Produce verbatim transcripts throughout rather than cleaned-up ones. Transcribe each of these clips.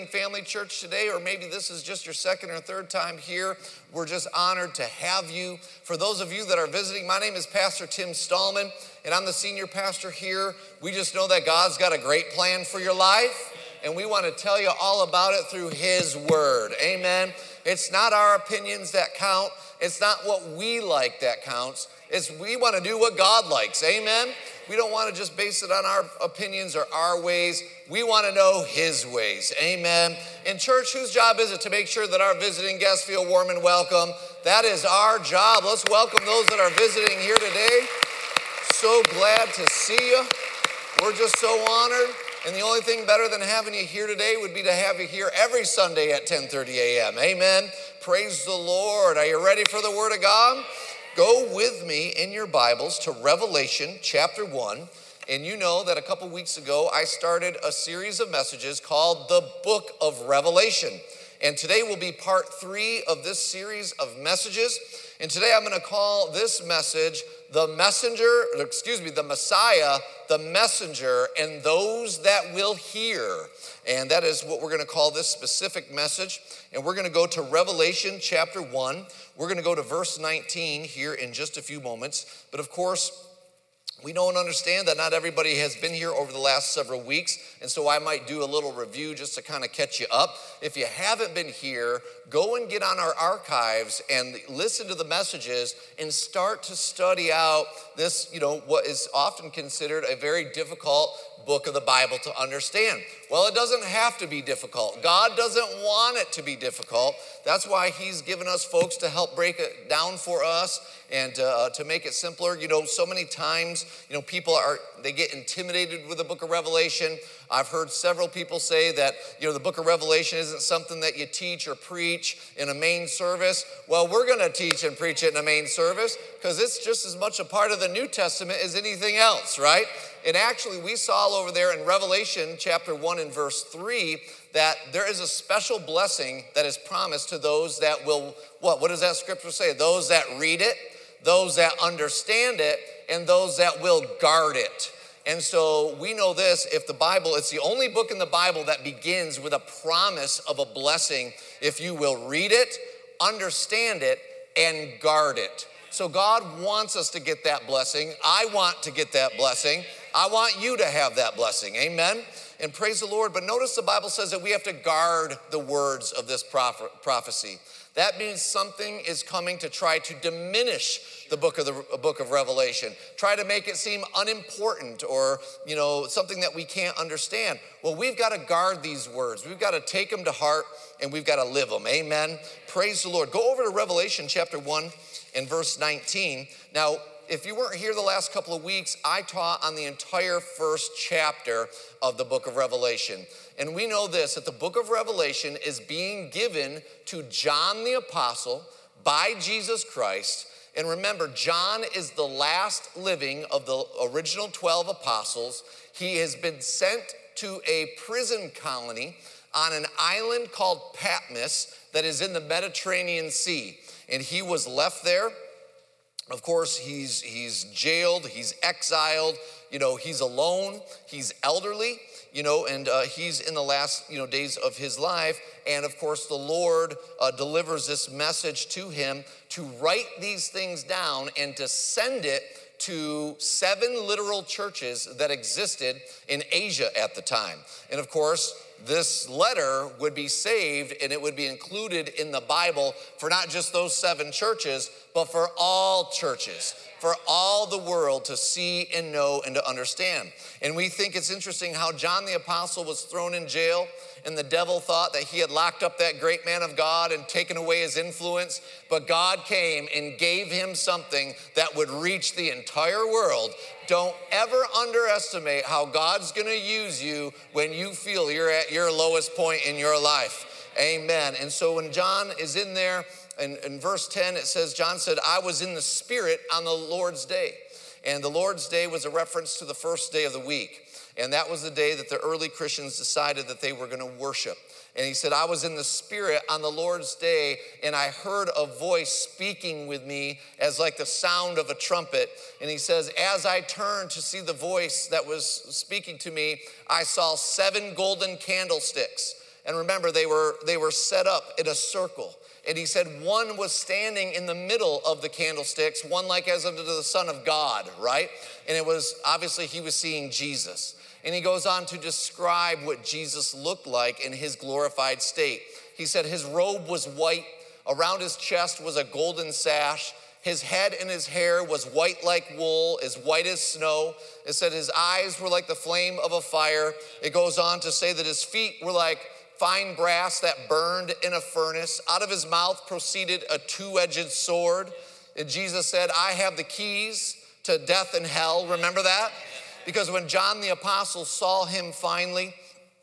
Family Church today, or maybe this is just your second or third time here. We're just honored to have you. For those of you that are visiting, my name is Pastor Tim Stallman, and I'm the senior pastor here. We just know that God's got a great plan for your life, and we want to tell you all about it through His Word. Amen. It's not our opinions that count. It's not what we like that counts. It's we want to do what God likes. Amen. We don't want to just base it on our opinions or our ways. We want to know His ways. Amen. In church, whose job is it to make sure that our visiting guests feel warm and welcome? That is our job. Let's welcome those that are visiting here today. So glad to see you. We're just so honored. And the only thing better than having you here today would be to have you here every Sunday at ten thirty a.m. Amen. Praise the Lord. Are you ready for the Word of God? Go with me in your Bibles to Revelation chapter one. And you know that a couple weeks ago, I started a series of messages called the Book of Revelation. And today will be part three of this series of messages. And today I'm going to call this message, the messenger, excuse me, the Messiah, the messenger, and those that will hear. And that is what we're going to call this specific message. And we're going to go to Revelation chapter one. We're going to go to verse nineteen here in just a few moments. But of course, we know and understand that not everybody has been here over the last several weeks, and so I might do a little review just to kind of catch you up. If you haven't been here, go and get on our archives and listen to the messages and start to study out this, you know, what is often considered a very difficult book of the Bible to understand. Well, it doesn't have to be difficult. God doesn't want it to be difficult. That's why He's given us folks to help break it down for us and uh, to make it simpler. You know, so many times, you know, people are, they get intimidated with the book of Revelation. I've heard several people say that, you know, the book of Revelation isn't something that you teach or preach in a main service. Well, we're going to teach and preach it in a main service because it's just as much a part of the New Testament as anything else, right? And actually, we saw over there in Revelation chapter one and verse three that there is a special blessing that is promised to those that will, what? What does that scripture say? Those that read it, those that understand it, and those that will guard it. And so we know this, if the Bible, it's the only book in the Bible that begins with a promise of a blessing if you will read it, understand it, and guard it. So God wants us to get that blessing. I want to get that blessing. I want you to have that blessing. Amen. And praise the Lord. But notice the Bible says that we have to guard the words of this prophecy. That means something is coming to try to diminish the book of the book of Revelation, try to make it seem unimportant or, you know, something that we can't understand. Well, we've got to guard these words. We've got to take them to heart and we've got to live them. Amen. Praise the Lord. Go over to Revelation chapter one and verse nineteen. Now, if you weren't here the last couple of weeks, I taught on the entire first chapter of the book of Revelation. And we know this, that the book of Revelation is being given to John the Apostle by Jesus Christ. And remember, John is the last living of the original twelve apostles. He has been sent to a prison colony on an island called Patmos that is in the Mediterranean Sea. And he was left there. Of course, he's he's jailed, he's exiled, you know, he's alone, he's elderly, you know, and uh, he's in the last, you know, days of his life. And of course, the Lord uh, delivers this message to him to write these things down and to send it to seven literal churches that existed in Asia at the time. And of course, this letter would be saved and it would be included in the Bible for not just those seven churches, but for all churches, for all the world to see and know and to understand. And we think it's interesting how John the Apostle was thrown in jail and the devil thought that he had locked up that great man of God and taken away his influence, but God came and gave him something that would reach the entire world. Don't ever underestimate how God's gonna use you when you feel you're at your lowest point in your life. Amen. And so when John is in there, in, in verse ten, it says, John said, I was in the Spirit on the Lord's day. And the Lord's day was a reference to the first day of the week. And that was the day that the early Christians decided that they were going to worship. And he said, I was in the Spirit on the Lord's day, and I heard a voice speaking with me as like the sound of a trumpet. And he says, as I turned to see the voice that was speaking to me, I saw seven golden candlesticks. And remember, they were, they were set up in a circle. And he said one was standing in the middle of the candlesticks, one like as unto the Son of God, right? And it was, obviously he was seeing Jesus. And he goes on to describe what Jesus looked like in his glorified state. He said his robe was white, around his chest was a golden sash, his head and his hair was white like wool, as white as snow. It said his eyes were like the flame of a fire. It goes on to say that his feet were like fine brass that burned in a furnace. Out of his mouth proceeded a two-edged sword. And Jesus said, I have the keys to death and hell. Remember that? Because when John the Apostle saw him finally,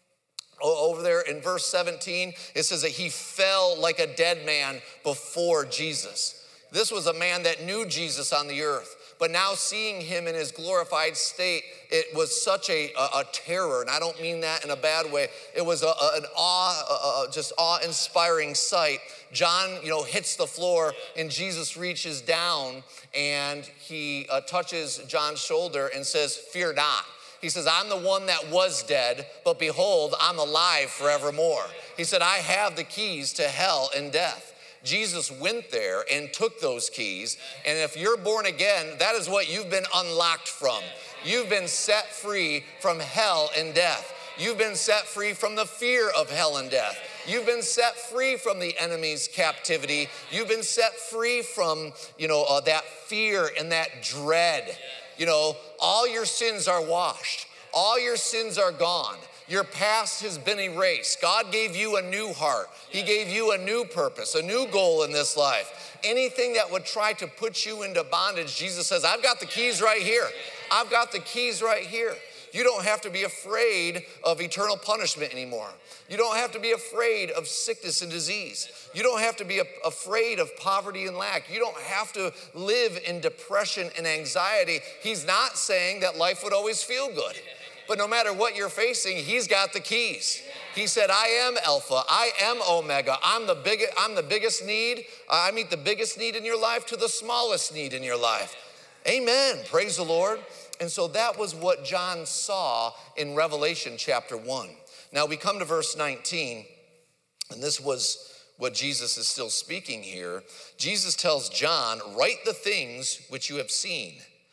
over there in verse seventeen, it says that he fell like a dead man before Jesus. This was a man that knew Jesus on the earth, but now seeing him in his glorified state, it was such a, a, a terror, and I don't mean that in a bad way. It was a, a, an awe, a, a, just awe-inspiring sight. John, you know, hits the floor, and Jesus reaches down, and he uh, touches John's shoulder and says, fear not. He says, I'm the one that was dead, but behold, I'm alive forevermore. He said, I have the keys to hell and death. Jesus went there and took those keys, and if you're born again, that is what you've been unlocked from. You've been set free from hell and death. You've been set free from the fear of hell and death. You've been set free from the enemy's captivity. You've been set free from, you know, uh, that fear and that dread. You know, all your sins are washed. All your sins are gone. Your past has been erased. God gave you a new heart. He gave you a new purpose, a new goal in this life. Anything that would try to put you into bondage, Jesus says, I've got the keys right here. I've got the keys right here. You don't have to be afraid of eternal punishment anymore. You don't have to be afraid of sickness and disease. You don't have to be afraid of poverty and lack. You don't have to live in depression and anxiety. He's not saying that life would always feel good. But no matter what you're facing, he's got the keys. He said, I am Alpha, I am Omega. I'm the biggest, I'm the biggest need. I meet the biggest need in your life to the smallest need in your life. Amen, praise the Lord. And so that was what John saw in Revelation chapter one. Now we come to verse nineteen, and this was what Jesus is still speaking here. Jesus tells John, write the things which you have seen,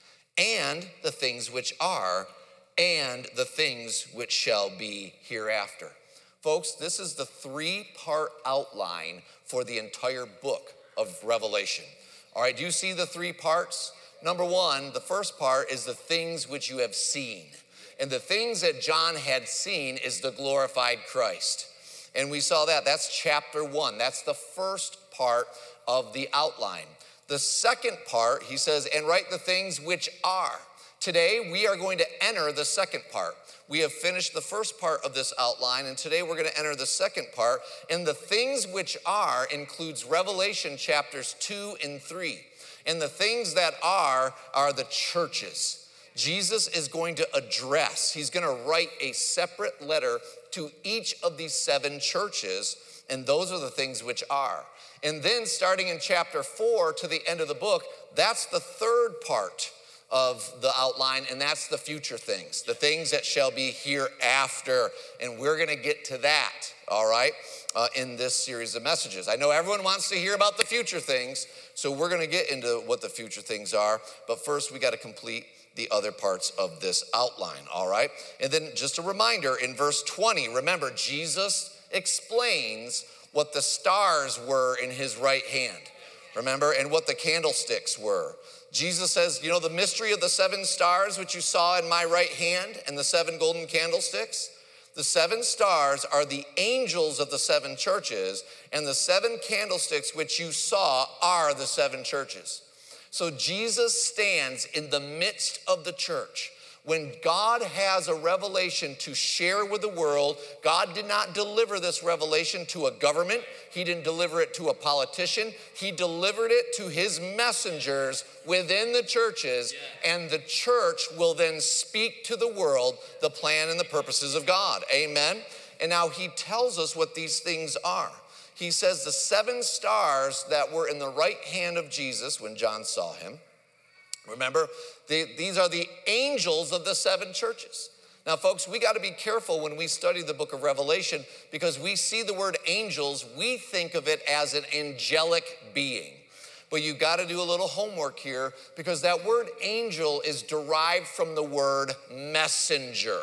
and the things which are, and the things which shall be hereafter. Folks, this is the three-part outline for the entire book of Revelation. All right, do you see the three parts? Number one, the first part is the things which you have seen. And the things that John had seen is the glorified Christ. And we saw that. That's chapter one. That's the first part of the outline. The second part, he says, and write the things which are. Today, we are going to enter the second part. We have finished the first part of this outline, and today we're going to enter the second part. And the things which are includes Revelation chapters two and three. And the things that are are the churches. Jesus is going to address, he's going to write a separate letter to each of these seven churches, and those are the things which are. And then starting in chapter four to the end of the book, that's the third part of the outline, and that's the future things, the things that shall be hereafter. And we're going to get to that, all right, uh, in this series of messages. I know everyone wants to hear about the future things, so we're going to get into what the future things are. But first, we got to complete the other parts of this outline, all right? And then just a reminder, in verse twenty, remember, Jesus explains what the stars were in his right hand, remember, and what the candlesticks were. Jesus says, you know, the mystery of the seven stars which you saw in my right hand and the seven golden candlesticks, the seven stars are the angels of the seven churches, and the seven candlesticks which you saw are the seven churches. So Jesus stands in the midst of the church. When God has a revelation to share with the world, God did not deliver this revelation to a government. He didn't deliver it to a politician. He delivered it to his messengers within the churches, and the church will then speak to the world the plan and the purposes of God. Amen? And now he tells us what these things are. He says the seven stars that were in the right hand of Jesus when John saw him, remember, they, these are the angels of the seven churches. Now, folks, we got to be careful when we study the book of Revelation because we see the word angels, we think of it as an angelic being. But you got to do a little homework here because that word angel is derived from the word messenger.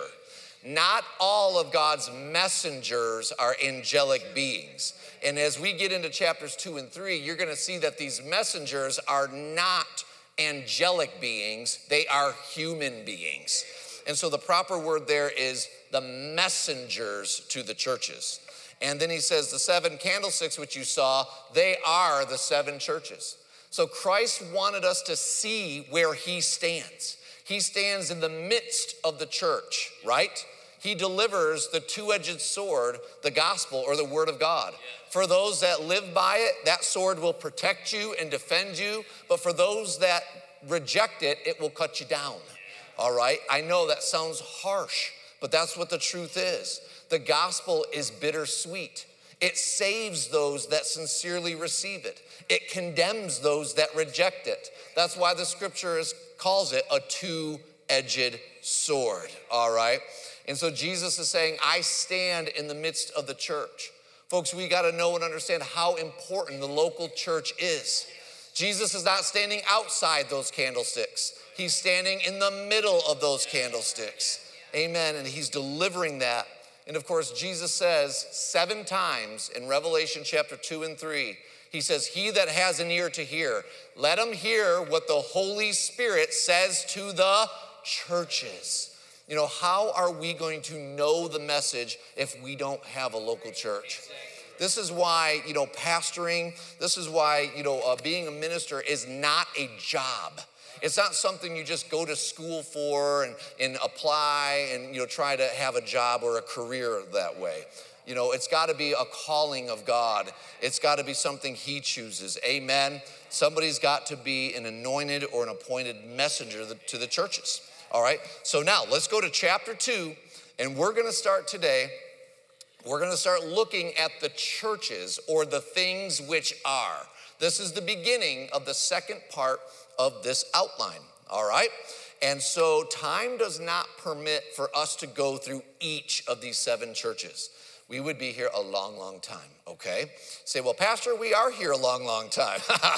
Not all of God's messengers are angelic beings. And as we get into chapters two and three, you're going to see that these messengers are not angelic beings, they are human beings. And so the proper word there is the messengers to the churches. And then he says the seven candlesticks which you saw, they are the seven churches. So Christ wanted us to see where he stands. He stands in the midst of the church, right? He delivers the two-edged sword, the gospel or the word of God. For those that live by it, that sword will protect you and defend you. But for those that reject it, it will cut you down. All right, I know that sounds harsh, but that's what the truth is. The gospel is bittersweet. It saves those that sincerely receive it. It condemns those that reject it. That's why the scripture is, calls it a two-edged sword, all right? And so Jesus is saying, I stand in the midst of the church. Folks, we got to know and understand how important the local church is. Jesus is not standing outside those candlesticks. He's standing in the middle of those candlesticks. Amen. And he's delivering that. And of course, Jesus says seven times in Revelation chapter two and three, he says, he that has an ear to hear, let him hear what the Holy Spirit says to the churches. You know, how are we going to know the message if we don't have a local church? This is why, you know, pastoring, this is why, you know, uh, being a minister is not a job. It's not something you just go to school for and, and apply and, you know, try to have a job or a career that way. You know, it's got to be a calling of God. It's got to be something he chooses. Amen. Somebody's got to be an anointed or an appointed messenger to the churches. All right. So now let's go to chapter two, and we're going to start today. We're going to start looking at the churches or the things which are. This is the beginning of the second part of this outline, all right? And so time does not permit for us to go through each of these seven churches. We would be here a long, long time, okay? Say, well, Pastor, we are here a long, long time.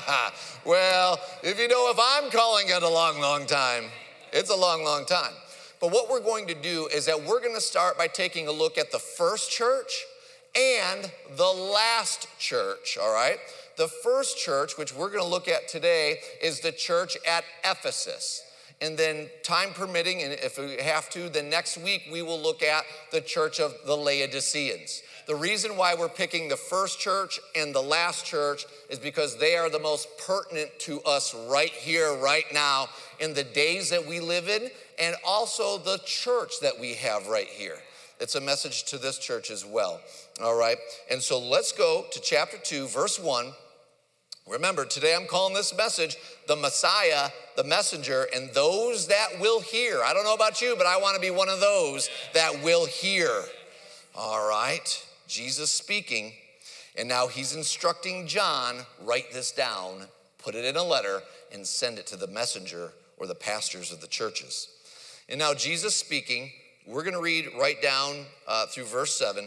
Well, if you know if I'm calling it a long, long time, it's a long, long time. But what we're going to do is that we're going to start by taking a look at the first church and the last church, all right? The first church, which we're going to look at today, is the church at Ephesus. And then time permitting, and if we have to, then next week we will look at the church of the Laodiceans. The reason why we're picking the first church and the last church is because they are the most pertinent to us right here, right now, in the days that we live in, and also the church that we have right here. It's a message to this church as well, all right? And so let's go to chapter two, verse one. Remember, today I'm calling this message, the Messiah, the messenger, and those that will hear. I don't know about you, but I want to be one of those that will hear. All right, Jesus speaking, and now he's instructing John, write this down, put it in a letter, and send it to the messenger or the pastors of the churches. And now Jesus speaking, we're going to read right down uh, through verse seven.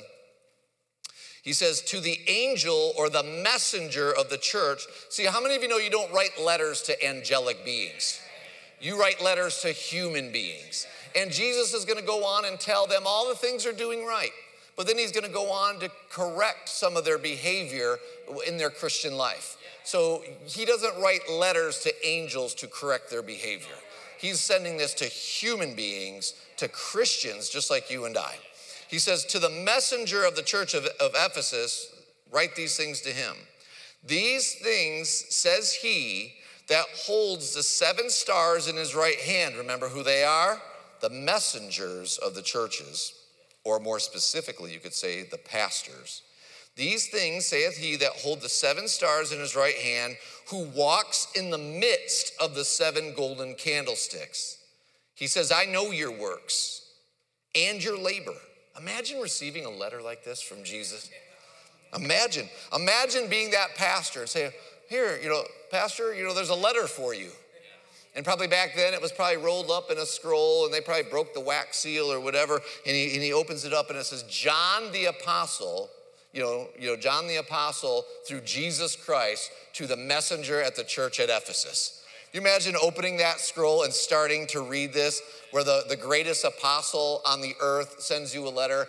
He says, to the angel or the messenger of the church. See, how many of you know you don't write letters to angelic beings? You write letters to human beings. And Jesus is going to go on and tell them all the things they're doing right. But then he's going to go on to correct some of their behavior in their Christian life. So he doesn't write letters to angels to correct their behavior. He's sending this to human beings, to Christians just like you and I. He says, to the messenger of the church of, of Ephesus, write these things to him. These things says he that holds the seven stars in his right hand. Remember who they are? The messengers of the churches, or more specifically, you could say the pastors. These things saith he that hold the seven stars in his right hand, who walks in the midst of the seven golden candlesticks. He says, I know your works and your labor. Imagine receiving a letter like this from Jesus. Imagine, imagine being that pastor and saying, here, you know, pastor, you know, there's a letter for you. And probably back then it was probably rolled up in a scroll and they probably broke the wax seal or whatever. And he, and he opens it up and it says, John the Apostle, you know, you know, John the Apostle through Jesus Christ to the messenger at the church at Ephesus. You imagine opening that scroll and starting to read this where the, the greatest apostle on the earth sends you a letter.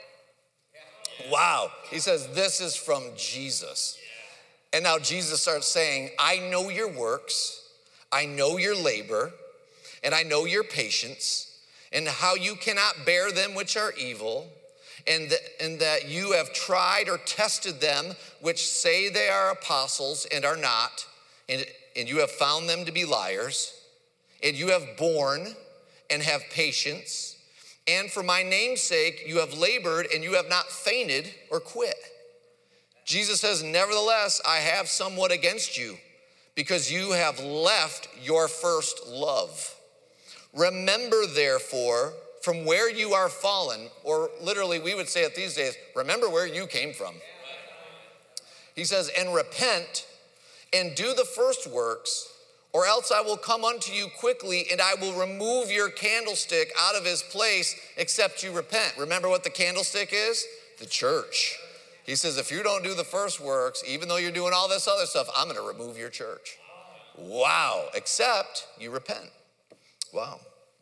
Wow. He says, this is from Jesus. And now Jesus starts saying, I know your works, I know your labor, and I know your patience, and how you cannot bear them which are evil, and, th- and that you have tried or tested them which say they are apostles and are not, and, and you have found them to be liars, and you have borne and have patience, and for my name's sake you have labored and you have not fainted or quit. Jesus says, nevertheless, I have somewhat against you, because you have left your first love. Remember, therefore, from where you are fallen, or literally we would say it these days, remember where you came from. He says, and repent and do the first works, or else I will come unto you quickly and I will remove your candlestick out of his place, except you repent. Remember what the candlestick is? The church. He says, if you don't do the first works, even though you're doing all this other stuff, I'm going to remove your church. Wow. Except you repent. Wow.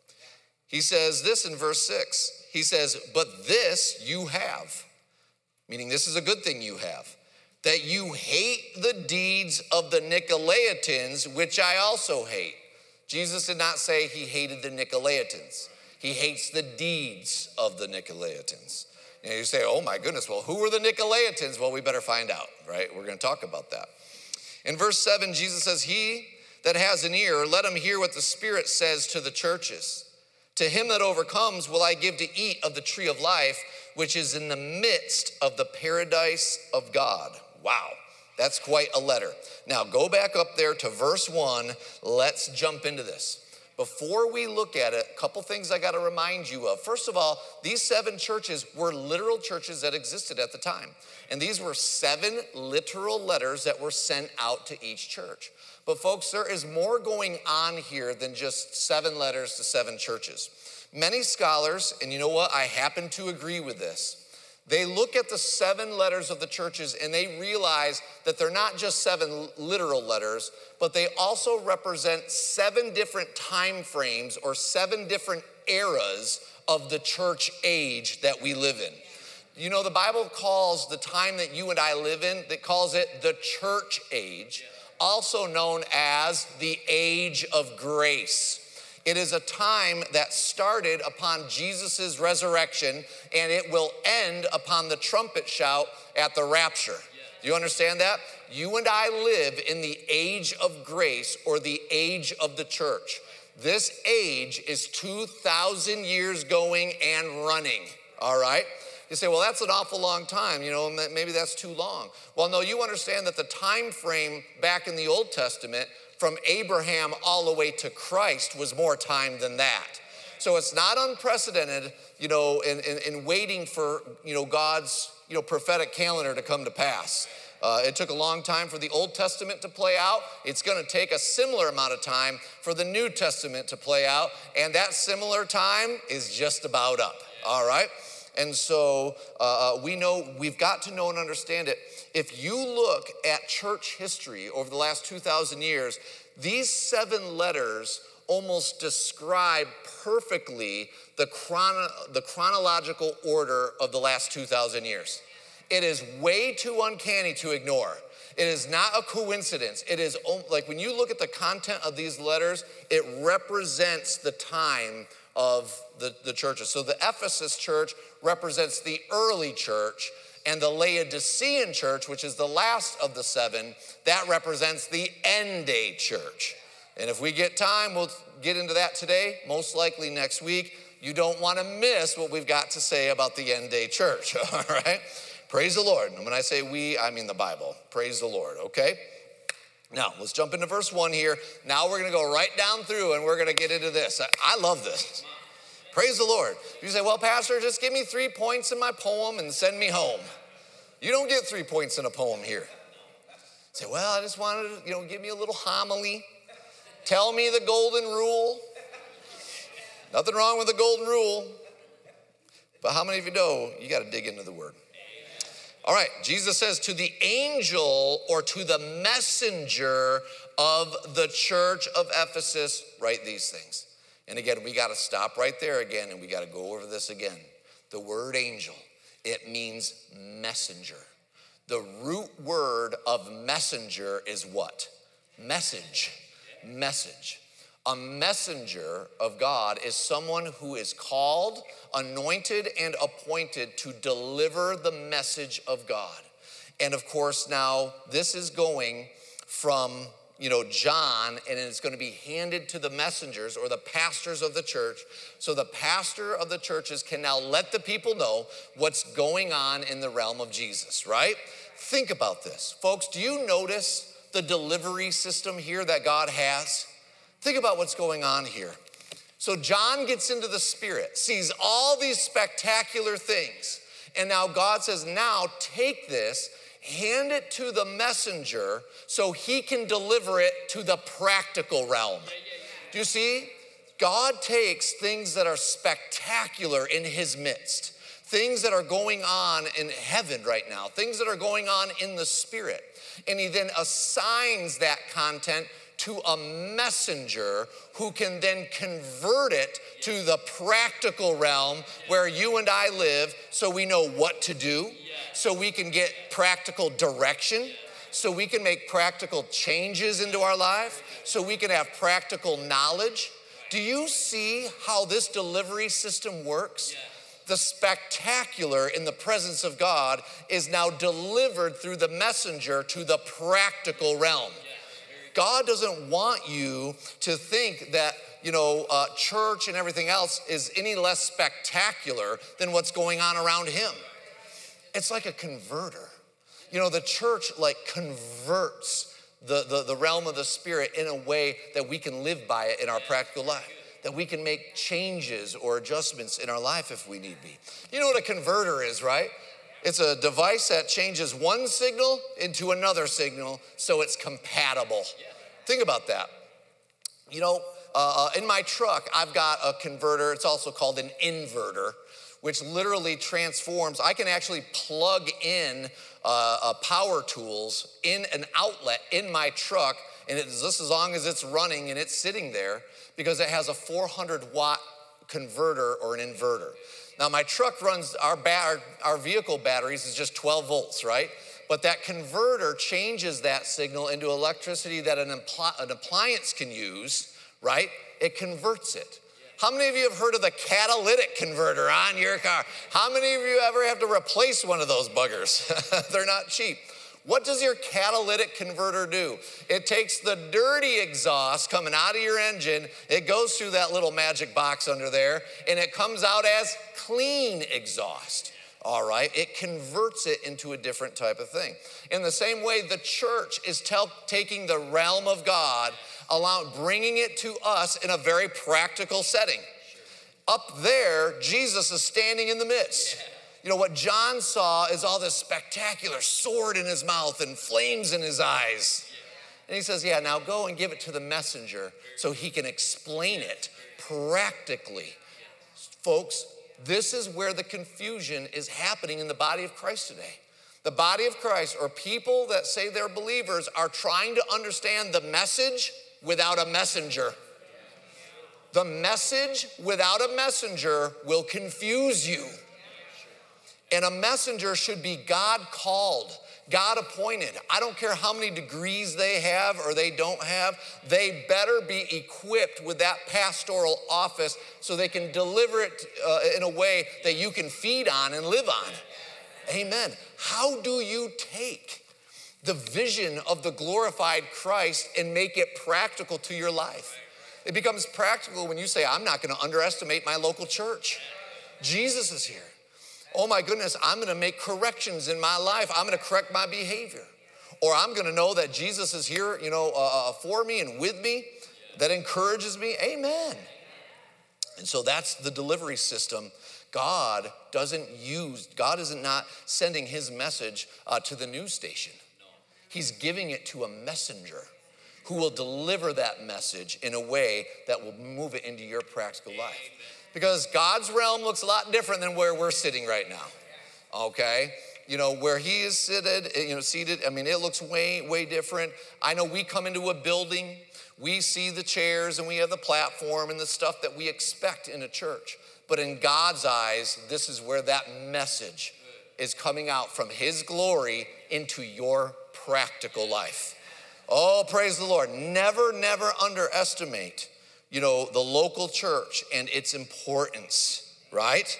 He says this in verse six. He says, but this you have, meaning this is a good thing you have, that you hate the deeds of the Nicolaitans, which I also hate. Jesus did not say he hated the Nicolaitans. He hates the deeds of the Nicolaitans. And you say, oh my goodness, well, who were the Nicolaitans? Well, we better find out, right? We're going to talk about that. In verse seven, Jesus says, he that has an ear, let him hear what the Spirit says to the churches. To him that overcomes will I give to eat of the tree of life, which is in the midst of the paradise of God. Wow, that's quite a letter. Now go back up there to verse one. Let's jump into this. Before we look at it, a couple things I got to remind you of. First of all, these seven churches were literal churches that existed at the time. And these were seven literal letters that were sent out to each church. But folks, there is more going on here than just seven letters to seven churches. Many scholars, and you know what, I happen to agree with this, they look at the seven letters of the churches and they realize that they're not just seven literal letters, but they also represent seven different time frames or seven different eras of the church age that we live in. You know, the Bible calls the time that you and I live in, that calls it the church age, also known as the age of grace. It is a time that started upon Jesus' resurrection, and it will end upon the trumpet shout at the rapture. Do you understand that? You and I live in the age of grace, or the age of the church. This age is two thousand years going and running, all right? You say, well, that's an awful long time, you know, maybe that's too long. Well, no, you understand that the time frame back in the Old Testament from Abraham all the way to Christ was more time than that. So it's not unprecedented, you know, in, in, in waiting for, you know, God's, you know, prophetic calendar to come to pass. Uh, it took a long time for the Old Testament to play out. It's going to take a similar amount of time for the New Testament to play out. And that similar time is just about up, all right? And so uh, we know, we've got to know and understand it. If you look at church history over the last two thousand years, these seven letters almost describe perfectly the, chrono, the chronological order of the last two thousand years. It is way too uncanny to ignore. It is not a coincidence. It is like when you look at the content of these letters, it represents the time of the, the churches. So the Ephesus church represents the early church, and the Laodicean church, which is the last of the seven, that represents the end day church. And if we get time, we'll get into that today, most likely next week. You don't want to miss what we've got to say about the end day church, all right? Praise the Lord. And when I say we, I mean the Bible. Praise the Lord, okay? Now, let's jump into verse one here. Now we're going to go right down through and we're going to get into this. I, I love this. Praise the Lord. You say, well, Pastor, just give me three points in my poem and send me home. You don't get three points in a poem here. Say, well, I just wanted to, you know, give me a little homily. Tell me the golden rule. Nothing wrong with the golden rule. But how many of you know you got to dig into the word? All right, Jesus says to the angel or to the messenger of the church of Ephesus, write these things. And again, we got to stop right there again, and we got to go over this again. The word angel, it means messenger. The root word of messenger is what? Message. Message. A messenger of God is someone who is called, anointed, and appointed to deliver the message of God. And of course, now this is going from, you know, John, and it's going to be handed to the messengers or the pastors of the church. So the pastor of the churches can now let the people know what's going on in the realm of Jesus, right? Think about this. Folks, do you notice the delivery system here that God has? Think about what's going on here. So John gets into the Spirit, sees all these spectacular things. And now God says, now take this, hand it to the messenger so he can deliver it to the practical realm. Do you see? God takes things that are spectacular in his midst, things that are going on in heaven right now, things that are going on in the Spirit. And he then assigns that content to a messenger who can then convert it to the practical realm where you and I live, so we know what to do, so we can get practical direction, so we can make practical changes into our life, so we can have practical knowledge. Do you see how this delivery system works? The spectacular in the presence of God is now delivered through the messenger to the practical realm. God doesn't want you to think that, you know, uh, church and everything else is any less spectacular than what's going on around him. It's like a converter. You know, the church like converts the, the, the realm of the Spirit in a way that we can live by it in our practical life, that we can make changes or adjustments in our life if we need be. You know what a converter is, right? It's a device that changes one signal into another signal so it's compatible. Think about that. You know, uh, in my truck, I've got a converter. It's also called an inverter, which literally transforms. I can actually plug in uh, uh, power tools in an outlet in my truck, and it's just as long as it's running and it's sitting there, because it has a four hundred watt converter or an inverter. Now, my truck runs, our, ba- our vehicle batteries is just twelve volts, right? But that converter changes that signal into electricity that an, impl- an appliance can use, right? It converts it. How many of you have heard of the catalytic converter on your car? How many of you ever have to replace one of those buggers? They're not cheap. What does your catalytic converter do? It takes the dirty exhaust coming out of your engine, it goes through that little magic box under there, and it comes out as clean exhaust. All right, it converts it into a different type of thing. In the same way, the church is tel- taking the realm of God, allow, bringing it to us in a very practical setting. Up there, Jesus is standing in the midst. You know, what John saw is all this spectacular sword in his mouth and flames in his eyes. And he says, yeah, now go and give it to the messenger so he can explain it practically. Folks, this is where the confusion is happening in the body of Christ today. The body of Christ, or people that say they're believers, are trying to understand the message without a messenger. The message without a messenger will confuse you. And a messenger should be God called, God appointed. I don't care how many degrees they have or they don't have, they better be equipped with that pastoral office so they can deliver it uh, in a way that you can feed on and live on. Amen. How do you take the vision of the glorified Christ and make it practical to your life? It becomes practical when you say, I'm not going to underestimate my local church. Jesus is here. Oh my goodness, I'm gonna make corrections in my life. I'm gonna correct my behavior. Or I'm gonna know that Jesus is here, you know, uh, for me and with me. That encourages me, amen. And so that's the delivery system. God doesn't use, God is not sending his message uh, to the news station. He's giving it to a messenger. who will deliver that message in a way that will move it into your practical life. Because God's realm looks a lot different than where we're sitting right now, okay? You know, where he is seated, you know, seated, I mean, it looks way, way different. I know we come into a building, we see the chairs and we have the platform and the stuff that we expect in a church. But in God's eyes, this is where that message is coming out from his glory into your practical life. Oh, praise the Lord. Never, never underestimate, you know, the local church and its importance, right?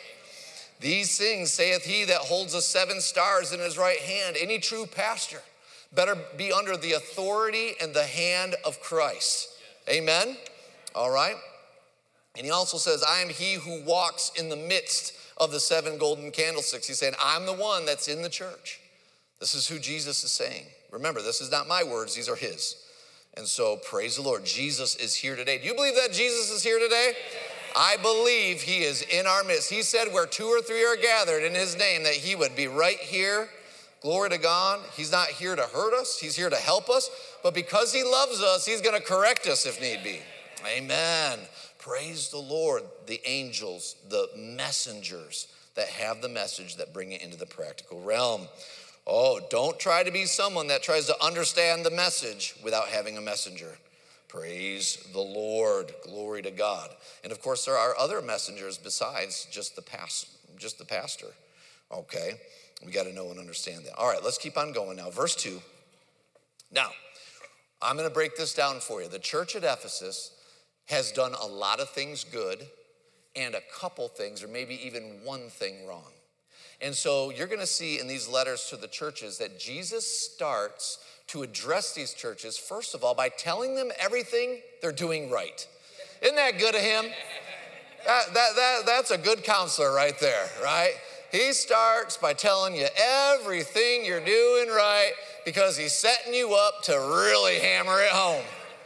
These things saith he that holds the seven stars in his right hand. Any true pastor better be under the authority and the hand of Christ. Amen? All right. And he also says, I am he who walks in the midst of the seven golden candlesticks. He's saying, I'm the one that's in the church. This is who Jesus is saying. Remember, this is not my words, these are his. And so praise the Lord, Jesus is here today. Do you believe that Jesus is here today? I believe he is in our midst. He said where two or three are gathered in his name that he would be right here. Glory to God. He's not here to hurt us. He's here to help us. But because he loves us, he's going to correct us if need be. Amen. Praise the Lord. The angels, the messengers that have the message that bring it into the practical realm. Oh, don't try to be someone that tries to understand the message without having a messenger. Praise the Lord. Glory to God. And of course, there are other messengers besides just the past, just the pastor. Okay, we got to know and understand that. All right, let's keep on going now. Verse two. Now, I'm going to break this down for you. The church at Ephesus has done a lot of things good and a couple things, or maybe even one thing wrong. And so you're going to see in these letters to the churches that Jesus starts to address these churches, first of all, by telling them everything they're doing right. Isn't that good of him? That, that, that, that's a good counselor right there, right? He starts by telling you everything you're doing right because he's setting you up to really hammer it home.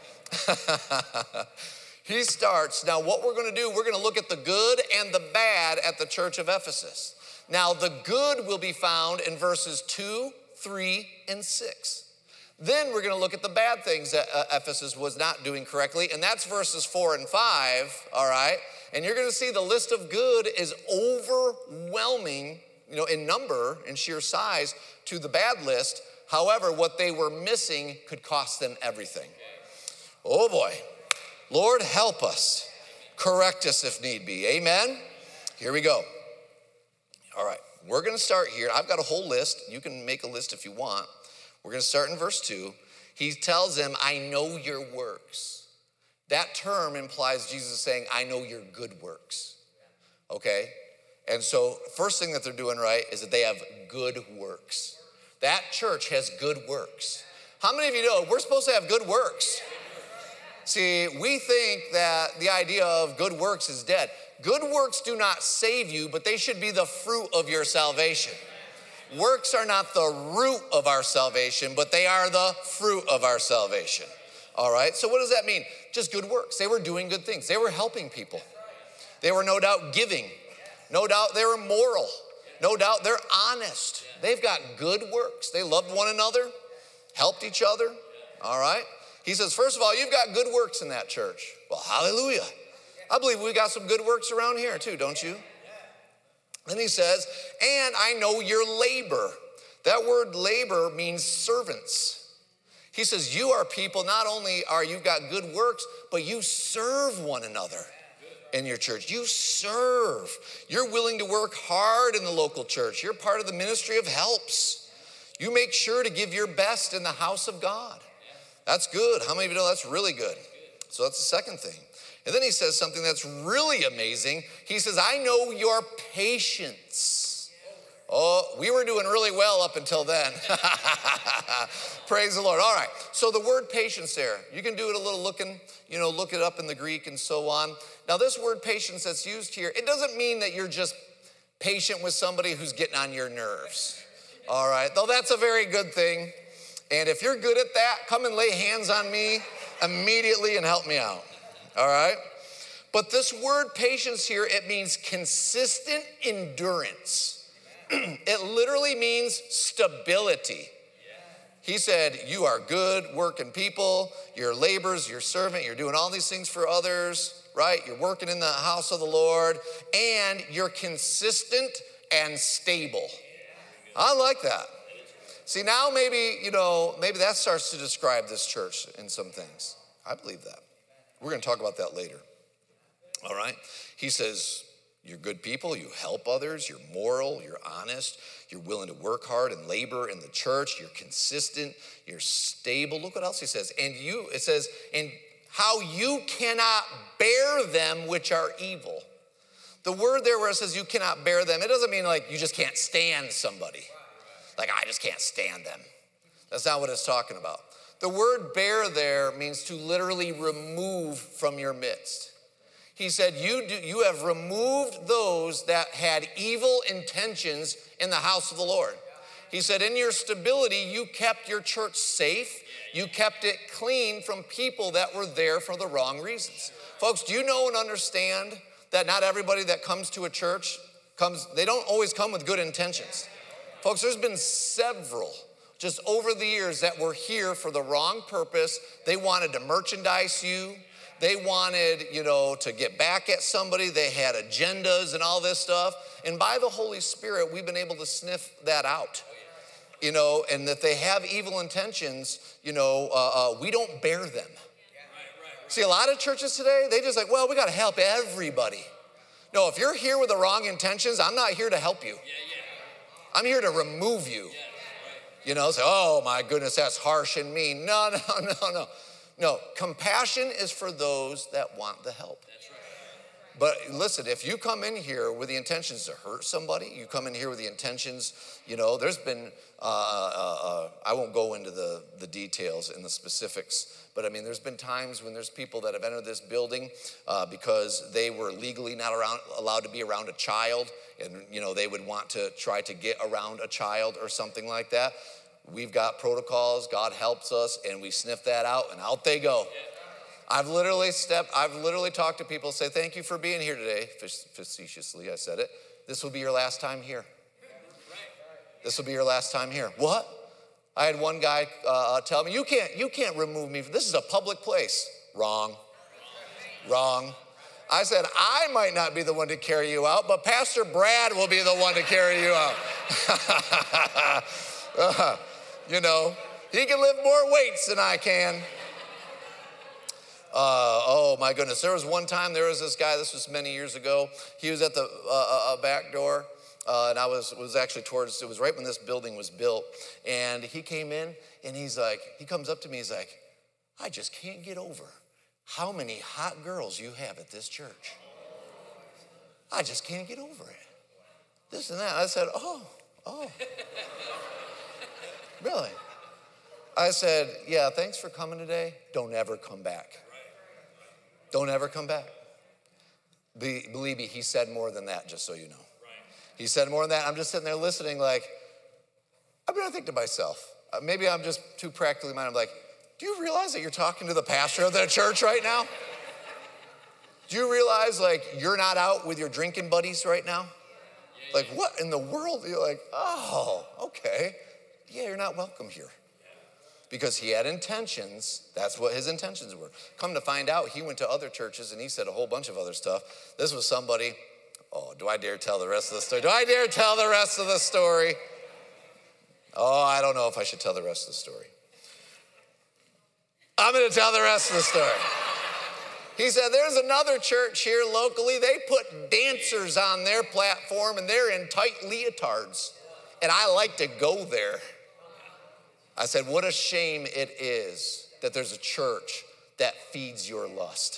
He starts, now what we're going to do, we're going to look at the good and the bad at the church of Ephesus. Now the good will be found in verses two, three, and six. Then we're going to look at the bad things that uh, Ephesus was not doing correctly, and that's verses four and five, all right? And you're going to see the list of good is overwhelming, you know, in number and sheer size to the bad list. However, what they were missing could cost them everything. Oh boy. Lord, help us. Correct us if need be. Amen? Here we go. All right, we're going to start here. I've got a whole list. You can make a list if you want. We're going to start in verse two. He tells them, I know your works. That term implies Jesus is saying, I know your good works. Okay? And so first thing that they're doing right is that they have good works. That church has good works. How many of you know we're supposed to have good works? See, we think that the idea of good works is dead. Good works do not save you, but they should be the fruit of your salvation. Works are not the root of our salvation, but they are the fruit of our salvation. All right, so what does that mean? Just good works. They were doing good things. They were helping people. They were no doubt giving. No doubt they were moral. No doubt they're honest. They've got good works. They loved one another, helped each other. All right. He says, first of all, you've got good works in that church. Well, hallelujah. I believe we got some good works around here too, don't you? Then he says, and I know your labor. That word labor means servants. He says, you are people, not only are you've got good works, but you serve one another in your church. You serve. You're willing to work hard in the local church. You're part of the ministry of helps. You make sure to give your best in the house of God. That's good. How many of you know that's really good? So that's the second thing. And then he says something that's really amazing. He says, I know your patience. Oh, we were doing really well up until then. Praise the Lord. All right. So the word patience there, you can do it a little looking, you know, look it up in the Greek and so on. Now this word patience that's used here, it doesn't mean that you're just patient with somebody who's getting on your nerves. All right. Though that's a very good thing. And if you're good at that, come and lay hands on me immediately and help me out. All right? But this word patience here, it means consistent endurance. It literally means stability. He said, you are good working people, you're laborers, you're servant, you're doing all these things for others, right? You're working in the house of the Lord, and you're consistent and stable. I like that. See, now maybe, you know, maybe that starts to describe this church in some things. I believe that. We're going to talk about that later. All right? He says, you're good people, you help others, you're moral, you're honest, you're willing to work hard and labor in the church, you're consistent, you're stable. Look what else he says. And you, it says, and how you cannot bear them which are evil. The word there where it says you cannot bear them, it doesn't mean like you just can't stand somebody. Like, I just can't stand them. That's not what it's talking about. The word bear there means to literally remove from your midst. He said, you, do, you have removed those that had evil intentions in the house of the Lord. He said, in your stability, you kept your church safe. You kept it clean from people that were there for the wrong reasons. Folks, do you know and understand that not everybody that comes to a church comes, they don't always come with good intentions. Folks, there's been several just over the years that were here for the wrong purpose. They wanted to merchandise you. They wanted, you know, to get back at somebody. They had agendas and all this stuff. And by the Holy Spirit, we've been able to sniff that out, you know, and that they have evil intentions, you know, uh, uh, we don't bear them. See, a lot of churches today, they just like, well, we got to help everybody. No, if you're here with the wrong intentions, I'm not here to help you. I'm here to remove you. You know, say, oh my goodness, that's harsh and mean. No, no, no, no. No, compassion is for those that want the help. But listen, if you come in here with the intentions to hurt somebody, you come in here with the intentions, you know, there's been, uh, uh, uh, I won't go into the, the details and the specifics, but I mean, there's been times when there's people that have entered this building uh, because they were legally not around, allowed to be around a child, and, you know, they would want to try to get around a child or something like that. We've got protocols, God helps us, and we sniff that out, and out they go. I've literally stepped, I've literally talked to people, say, thank you for being here today. Facetiously, I said it. This will be your last time here. This will be your last time here. What? I had one guy uh, tell me, you can't, you can't remove me. This is a public place. Wrong. Wrong. I said, I might not be the one to carry you out, but Pastor Brad will be the one to carry you out. uh, you know, he can lift more weights than I can. Uh, oh my goodness, there was one time, there was this guy, this was many years ago. He was at the uh, uh, back door, uh, and I was, was actually towards, it was right when this building was built. And he came in, and he's like, he comes up to me, he's like, I just can't get over how many hot girls you have at this church. I just can't get over it. This and that. I said, oh, oh. Really? I said, yeah, thanks for coming today. Don't ever come back. Don't ever come back. Be, believe me, he said more than that, just so you know. He said more than that. I'm just sitting there listening like, I mean, I think to myself, uh, maybe I'm just too practically minded. I'm like, do you realize that you're talking to the pastor of the church right now? Do you realize, like, you're not out with your drinking buddies right now? Like, what in the world? You're like, oh, okay. Yeah, you're not welcome here. Because he had intentions. That's what his intentions were. Come to find out, he went to other churches and he said a whole bunch of other stuff. This was somebody, oh, do I dare tell the rest of the story? Do I dare tell the rest of the story? Oh, I don't know if I should tell the rest of the story. I'm going to tell the rest of the story. He said, there's another church here locally. They put dancers on their platform and they're in tight leotards. And I like to go there. I said, what a shame it is that there's a church that feeds your lust.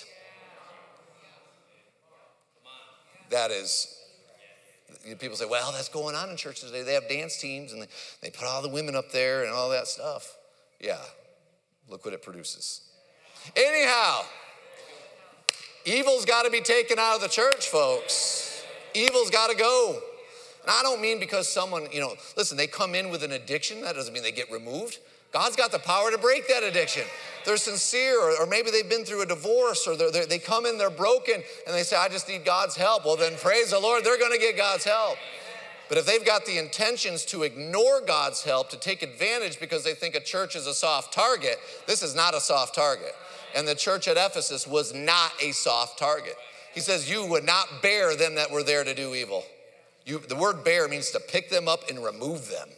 That is, people say, well, that's going on in churches today. They have dance teams and they, they put all the women up there and all that stuff. Yeah, look what it produces. Anyhow, evil's got to be taken out of the church, folks. Evil's got to go. And I don't mean because someone, you know, listen, they come in with an addiction. That doesn't mean they get removed. God's got the power to break that addiction. They're sincere, or, or maybe they've been through a divorce, or they're, they're, they come in, they're broken, and they say, I just need God's help. Well, then praise the Lord, they're going to get God's help. But if they've got the intentions to ignore God's help, to take advantage because they think a church is a soft target, this is not a soft target. And the church at Ephesus was not a soft target. He says, you would not bear them that were there to do evil. You, the word bear means to pick them up and remove them.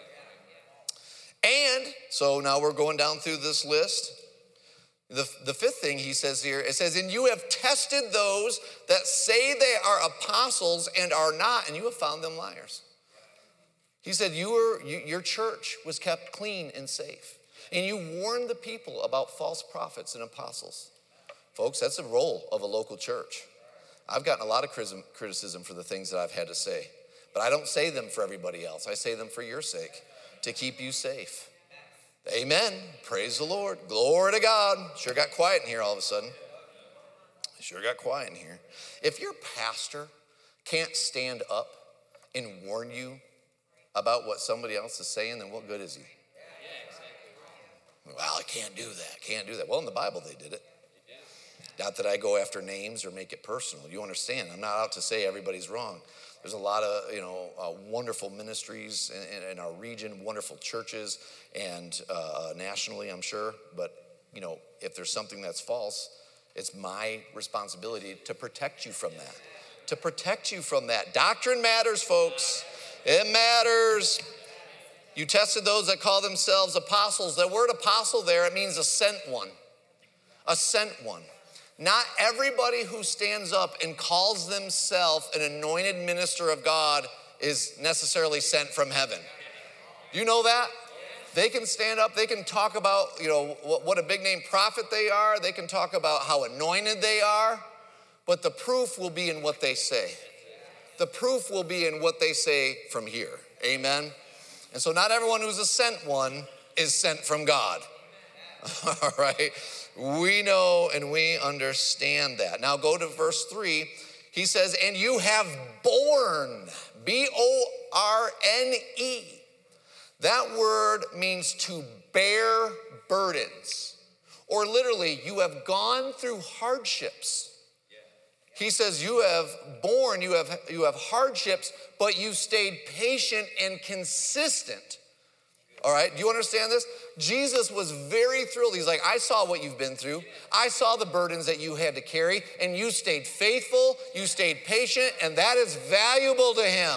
And so now we're going down through this list. The, the fifth thing he says here, it says, and you have tested those that say they are apostles and are not, and you have found them liars. He said, you were, you, your church was kept clean and safe. And you warned the people about false prophets and apostles. Folks, that's the role of a local church. I've gotten a lot of criticism for the things that I've had to say. But I don't say them for everybody else. I say them for your sake, to keep you safe. Amen. Praise the Lord. Glory to God. Sure got quiet in here all of a sudden. Sure got quiet in here. If your pastor can't stand up and warn you about what somebody else is saying, then what good is he? Well, I can't do that. Can't do that. Well, in the Bible, they did it. Not that I go after names or make it personal. You understand? I'm not out to say everybody's wrong. There's a lot of, you know, uh, wonderful ministries in, in our region, wonderful churches, and uh, nationally, I'm sure. But, you know, if there's something that's false, it's my responsibility to protect you from that. To protect you from that. Doctrine matters, folks. It matters. You tested those that call themselves apostles. The word apostle there, it means a sent one. A sent one. Not everybody who stands up and calls themselves an anointed minister of God is necessarily sent from heaven. You know that? They can stand up, they can talk about, you know, what a big name prophet they are. They can talk about how anointed they are. But the proof will be in what they say. The proof will be in what they say from here. Amen? And so not everyone who's a sent one is sent from God. All right? We know and we understand that. Now go to verse three. He says, and you have borne, B O R N E. That word means to bear burdens. Or literally, you have gone through hardships. He says you have borne, you have, you have hardships, but you stayed patient and consistent. All right, do you understand this? Jesus was very thrilled. He's like, I saw what you've been through. I saw the burdens that you had to carry, and you stayed faithful, you stayed patient, and that is valuable to him.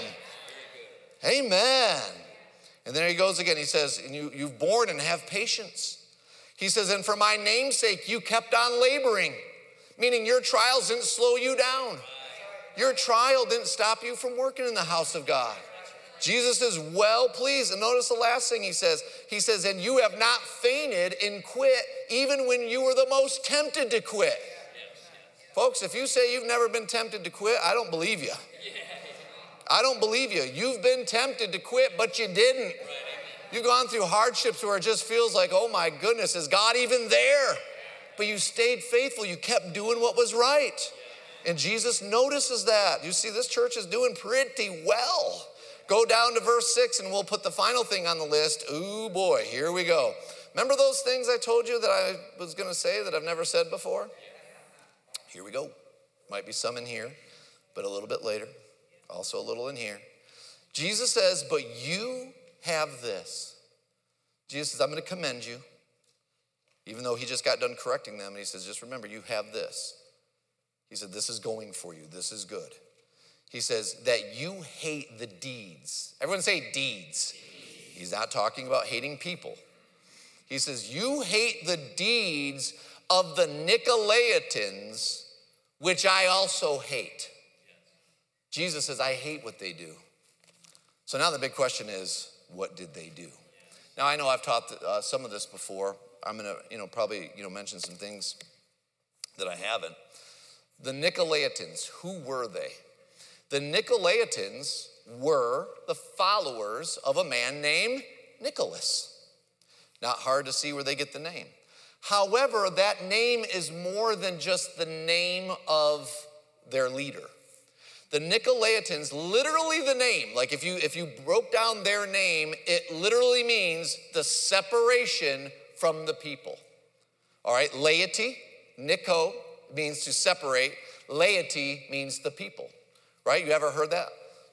Amen. And there he goes again. He says, and you, you've borne and have patience. He says, and for my name's sake, you kept on laboring. Meaning your trials didn't slow you down. Your trial didn't stop you from working in the house of God. Jesus is well pleased. And notice the last thing he says. He says, and you have not fainted and quit even when you were the most tempted to quit. Folks, if you say you've never been tempted to quit, I don't believe you. I don't believe you. You've been tempted to quit, but you didn't. You've gone through hardships where it just feels like, oh my goodness, is God even there? But you stayed faithful. You kept doing what was right. And Jesus notices that. You see, this church is doing pretty well. Go down to verse six and we'll put the final thing on the list. Ooh boy, here we go. Remember those things I told you that I was going to say that I've never said before? Here we go. Might be some in here, but a little bit later. Also a little in here. Jesus says, but you have this. Jesus says, I'm going to commend you. Even though he just got done correcting them, and he says, just remember, you have this. He said, this is going for you. This is good. He says that you hate the deeds. Everyone say deeds. He's not talking about hating people. He says, you hate the deeds of the Nicolaitans, which I also hate. Jesus says, I hate what they do. So now the big question is, what did they do? Now, I know I've taught uh, some of this before. I'm going to, you know, probably, you know, mention some things that I haven't. The Nicolaitans, who were they? The Nicolaitans were the followers of a man named Nicholas. Not hard to see where they get the name. However, that name is more than just the name of their leader. The Nicolaitans, literally the name, like if you if you broke down their name, it literally means the separation from the people. All right, laity, Nico means to separate. Laity means the people, right? You ever heard that?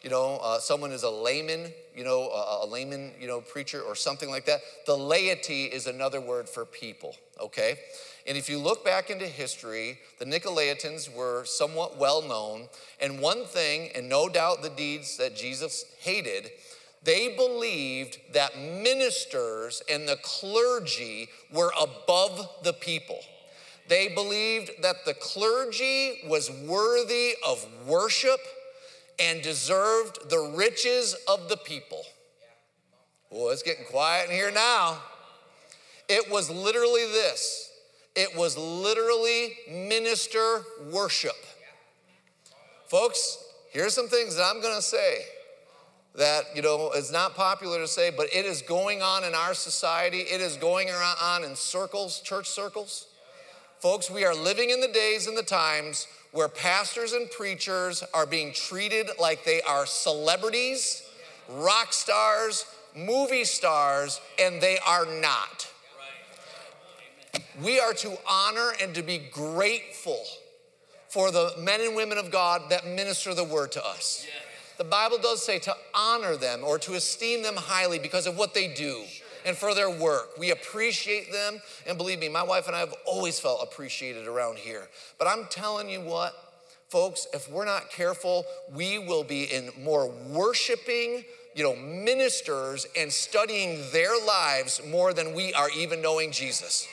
you know, uh, someone is a layman, you know, a, a layman, you know, preacher or something like that. The laity is another word for people, okay? And if you look back into history, the Nicolaitans were somewhat well known. And one thing, and no doubt the deeds that Jesus hated, they believed that ministers and the clergy were above the people. They believed that the clergy was worthy of worship and deserved the riches of the people. Well, it's getting quiet in here now. It was literally this. It was literally minister worship. Folks, here's some things that I'm going to say that, you know, is not popular to say, but it is going on in our society. It is going on in circles, church circles. Folks, we are living in the days and the times where pastors and preachers are being treated like they are celebrities, rock stars, movie stars, and they are not. We are to honor and to be grateful for the men and women of God that minister the word to us. The Bible does say to honor them or to esteem them highly because of what they do and for their work. We appreciate them, and believe me, my wife and I have always felt appreciated around here. But I'm telling you what, folks, if we're not careful, we will be in more worshiping, you know, ministers and studying their lives more than we are even knowing Jesus.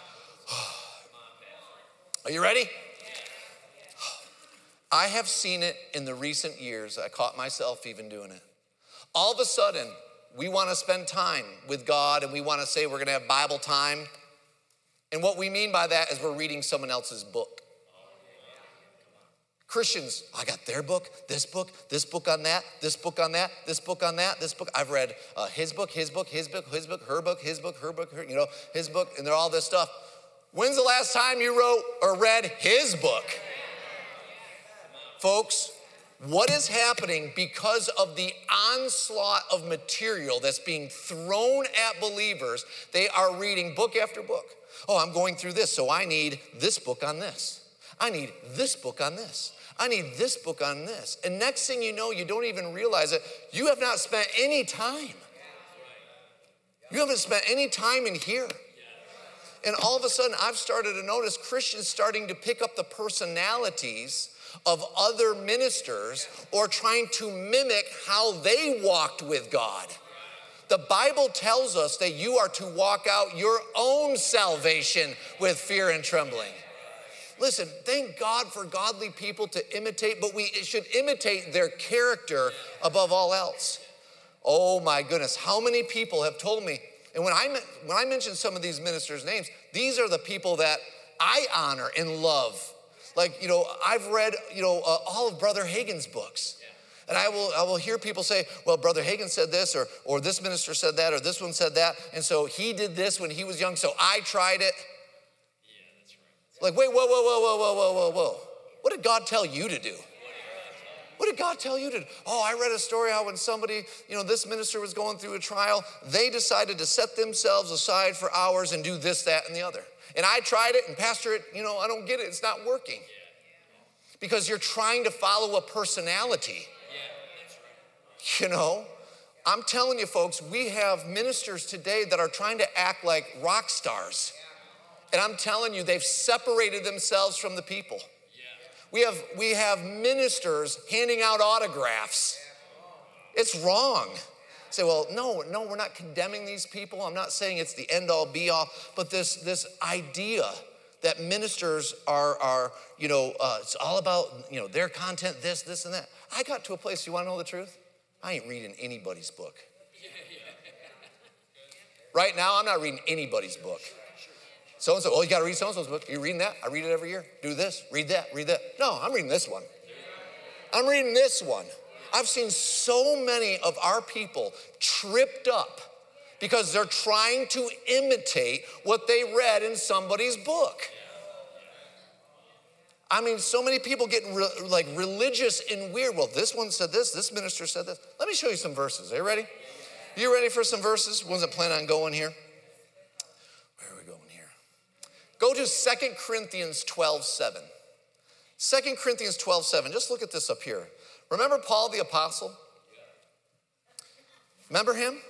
Are you ready? I have seen it in the recent years. I caught myself even doing it. All of a sudden, we want to spend time with God and we want to say we're going to have Bible time. And what we mean by that is we're reading someone else's book. Christians, I got their book, this book, this book on that, this book on that, this book on that, this book. I've read uh, his book, his book, his book, his book, her book, his book, her book, her, you know, his book, and they're all this stuff. When's the last time you wrote or read his book? Folks, what is happening because of the onslaught of material that's being thrown at believers? They are reading book after book. Oh, I'm going through this, so I need this book on this. I need this book on this. I need this book on this. And next thing you know, you don't even realize it. You have not spent any time. You haven't spent any time in here. And all of a sudden, I've started to notice Christians starting to pick up the personalities of other ministers or trying to mimic how they walked with God. The Bible tells us that you are to walk out your own salvation with fear and trembling. Listen, thank God for godly people to imitate, but we should imitate their character above all else. Oh my goodness, how many people have told me, and when I, when I mention some of these ministers' names, these are the people that I honor and love. Like, you know, I've read, you know, uh, all of Brother Hagin's books. And I will I will hear people say, well, Brother Hagin said this, or, or this minister said that, or this one said that. And so he did this when he was young, so I tried it. Yeah, that's right. Like, wait, whoa, whoa, whoa, whoa, whoa, whoa, whoa, whoa. What did God tell you to do? What did God tell you to do? Oh, I read a story how when somebody, you know, this minister was going through a trial, they decided to set themselves aside for hours and do this, that, and the other. And I tried it, and Pastor, it, you know, I don't get it. It's not working. Because you're trying to follow a personality. You know, I'm telling you folks, we have ministers today that are trying to act like rock stars. And I'm telling you, they've separated themselves from the people. We have, we have ministers handing out autographs. It's wrong. Say, well, no, no, we're not condemning these people. I'm not saying it's the end all be all, but this, this idea that ministers are, are you know, uh, it's all about, you know, their content, this, this, and that. I got to a place, you want to know the truth? I ain't reading anybody's book. Right now, I'm not reading anybody's book. So-and-so, oh, you got to read so-and-so's book. You're reading that? I read it every year. Do this, read that, read that. No, I'm reading this one. I'm reading this one. I've seen so many of our people tripped up because they're trying to imitate what they read in somebody's book. I mean, so many people get re- like religious and weird. Well, this one said this, this minister said this. Let me show you some verses. Are you ready? You ready for some verses? Wasn't planning on going here. Where are we going here? Go to Second Corinthians twelve seven. Second Corinthians twelve seven. Just look at this up here. Remember Paul the Apostle? Remember him?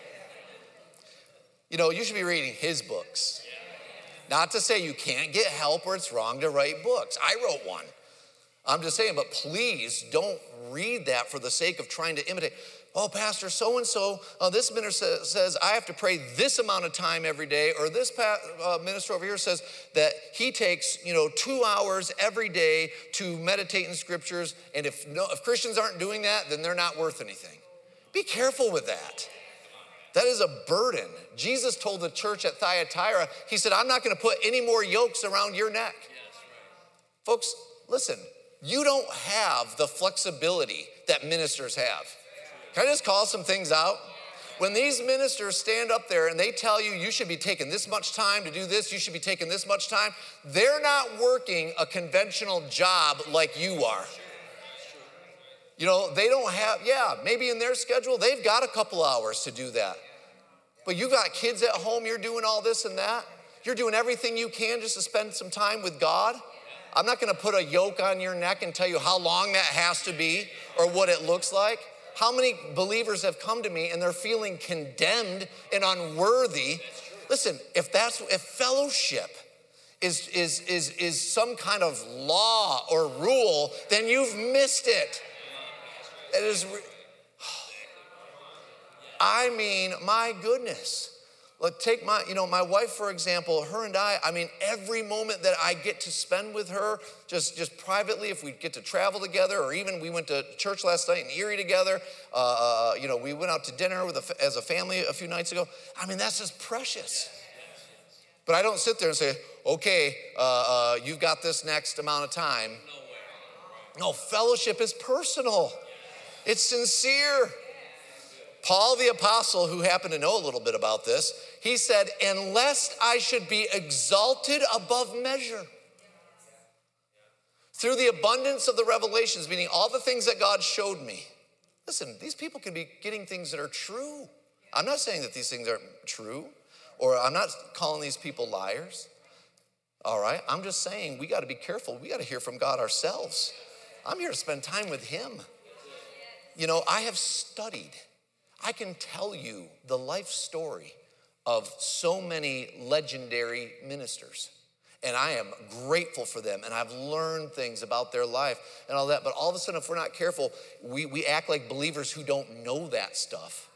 You know, you should be reading his books. Not to say you can't get help or it's wrong to write books. I wrote one. I'm just saying, but please don't read that for the sake of trying to imitate. Oh, Pastor, so-and-so, uh, this minister says I have to pray this amount of time every day, or this pa- uh, minister over here says that he takes, you know, two hours every day to meditate in scriptures, and if, no, if Christians aren't doing that, then they're not worth anything. Be careful with that. That is a burden. Jesus told the church at Thyatira, he said, I'm not going to put any more yokes around your neck. Folks, listen, you don't have the flexibility that ministers have. Can I just call some things out? When these ministers stand up there and they tell you, you should be taking this much time to do this, you should be taking this much time, they're not working a conventional job like you are. You know, they don't have, yeah, maybe in their schedule, they've got a couple hours to do that. But you've got kids at home, you're doing all this and that. You're doing everything you can just to spend some time with God. I'm not going to put a yoke on your neck and tell you how long that has to be or what it looks like. How many believers have come to me and they're feeling condemned and unworthy? Listen, if that's if fellowship is is is is some kind of law or rule, then you've missed it. It is. Re- I mean, my goodness. Like take my, you know, my wife, for example, her and I, I mean, every moment that I get to spend with her, just, just privately, if we get to travel together, or even we went to church last night in Erie together, uh, you know, we went out to dinner with a, as a family a few nights ago. I mean, that's just precious. But I don't sit there and say, okay, uh, uh, you've got this next amount of time. No, fellowship is personal. It's sincere. Paul the Apostle, who happened to know a little bit about this, he said, unless I should be exalted above measure through the abundance of the revelations, meaning all the things that God showed me. Listen, these people can be getting things that are true. I'm not saying that these things aren't true, or I'm not calling these people liars. All right, I'm just saying we got to be careful. We got to hear from God ourselves. I'm here to spend time with him. You know, I have studied. I can tell you the life story of so many legendary ministers. And I am grateful for them. And I've learned things about their life and all that. But all of a sudden, if we're not careful, we, we act like believers who don't know that stuff.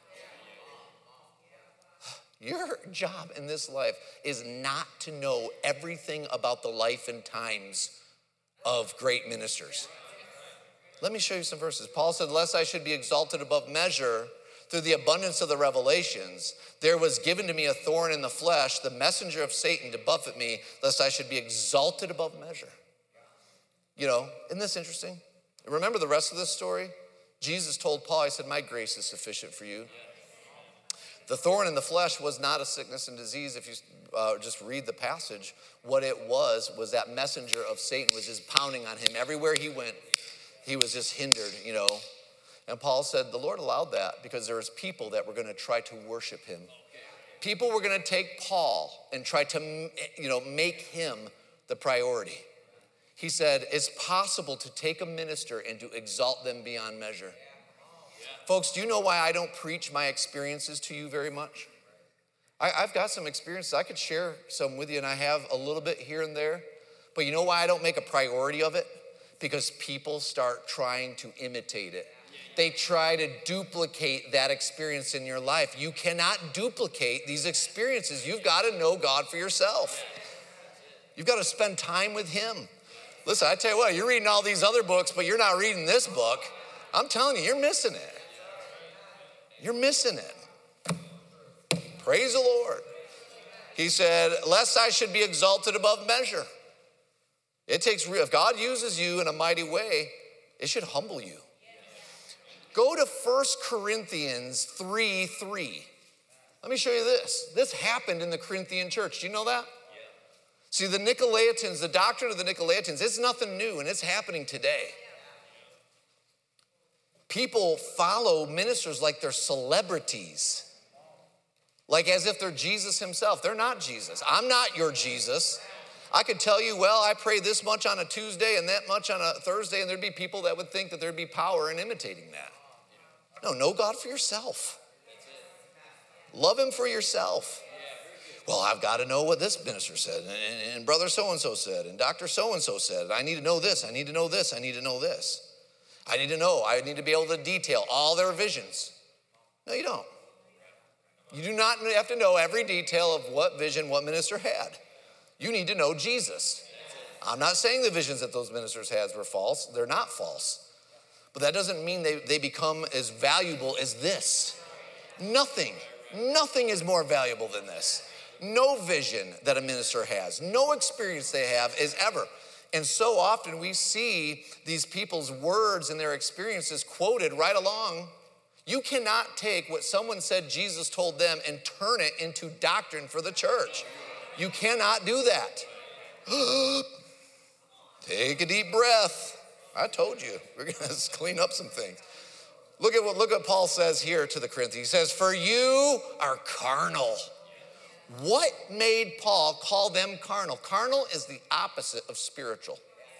Your job in this life is not to know everything about the life and times of great ministers. Let me show you some verses. Paul said, lest I should be exalted above measure through the abundance of the revelations, there was given to me a thorn in the flesh, the messenger of Satan to buffet me, lest I should be exalted above measure. You know, isn't this interesting? Remember the rest of this story? Jesus told Paul, he said, my grace is sufficient for you. The thorn in the flesh was not a sickness and disease. If you uh, just read the passage, what it was, was that messenger of Satan was just pounding on him. Everywhere he went, he was just hindered, you know. And Paul said the Lord allowed that because there was people that were going to try to worship him. People were going to take Paul and try to, you know, make him the priority. He said it's possible to take a minister and to exalt them beyond measure. Folks, do you know why I don't preach my experiences to you very much? I, I've got some experiences. I could share some with you, and I have a little bit here and there. But you know why I don't make a priority of it? Because people start trying to imitate it. They try to duplicate that experience in your life. You cannot duplicate these experiences. You've got to know God for yourself. You've got to spend time with him. Listen, I tell you what, you're reading all these other books, but you're not reading this book. I'm telling you, you're missing it. You're missing it. Praise the Lord. He said, lest I should be exalted above measure. It takes, if God uses you in a mighty way, it should humble you. Go to First Corinthians three three. Let me show you this. This happened in the Corinthian church. Do you know that? Yeah. See, the Nicolaitans, the doctrine of the Nicolaitans, it's nothing new, and it's happening today. People follow ministers like they're celebrities, like as if they're Jesus himself. They're not Jesus. I'm not your Jesus. I could tell you, well, I pray this much on a Tuesday and that much on a Thursday, and there'd be people that would think that there'd be power in imitating that. No, know God for yourself. Love him for yourself. Well, I've got to know what this minister said, and, and brother so-and-so said, and doctor so-and-so said. I need to know this, I need to know this, I need to know this. I need to know, I need to be able to detail all their visions. No, you don't. You do not have to know every detail of what vision what minister had. You need to know Jesus. I'm not saying the visions that those ministers had were false. They're not false. But that doesn't mean they, they become as valuable as this. Nothing, nothing is more valuable than this. No vision that a minister has, no experience they have is ever. And so often we see these people's words and their experiences quoted right along. You cannot take what someone said Jesus told them and turn it into doctrine for the church. You cannot do that. Take a deep breath. I told you, we're going to clean up some things. Look at what look what Paul says here to the Corinthians. He says, for you are carnal. What made Paul call them carnal? Carnal is the opposite of spiritual.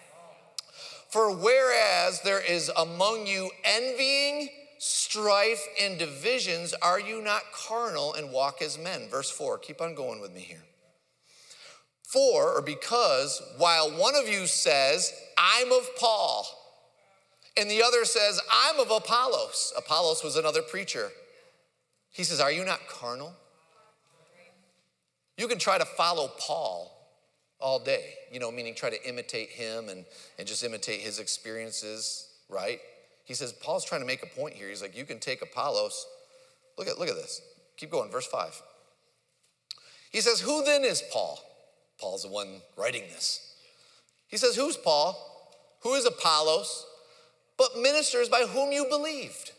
For whereas there is among you envying, strife, and divisions, are you not carnal and walk as men? Verse four, keep on going with me here. For, or because, while one of you says, I'm of Paul, and the other says, I'm of Apollos. Apollos was another preacher. He says, are you not carnal? You can try to follow Paul all day, you know, meaning try to imitate him and, and just imitate his experiences, right? He says, Paul's trying to make a point here. He's like, you can take Apollos. Look at, look at this. Keep going, verse five. He says, who then is Paul? Paul's the one writing this. He says, who's Paul? Who is Apollos? But ministers by whom you believed.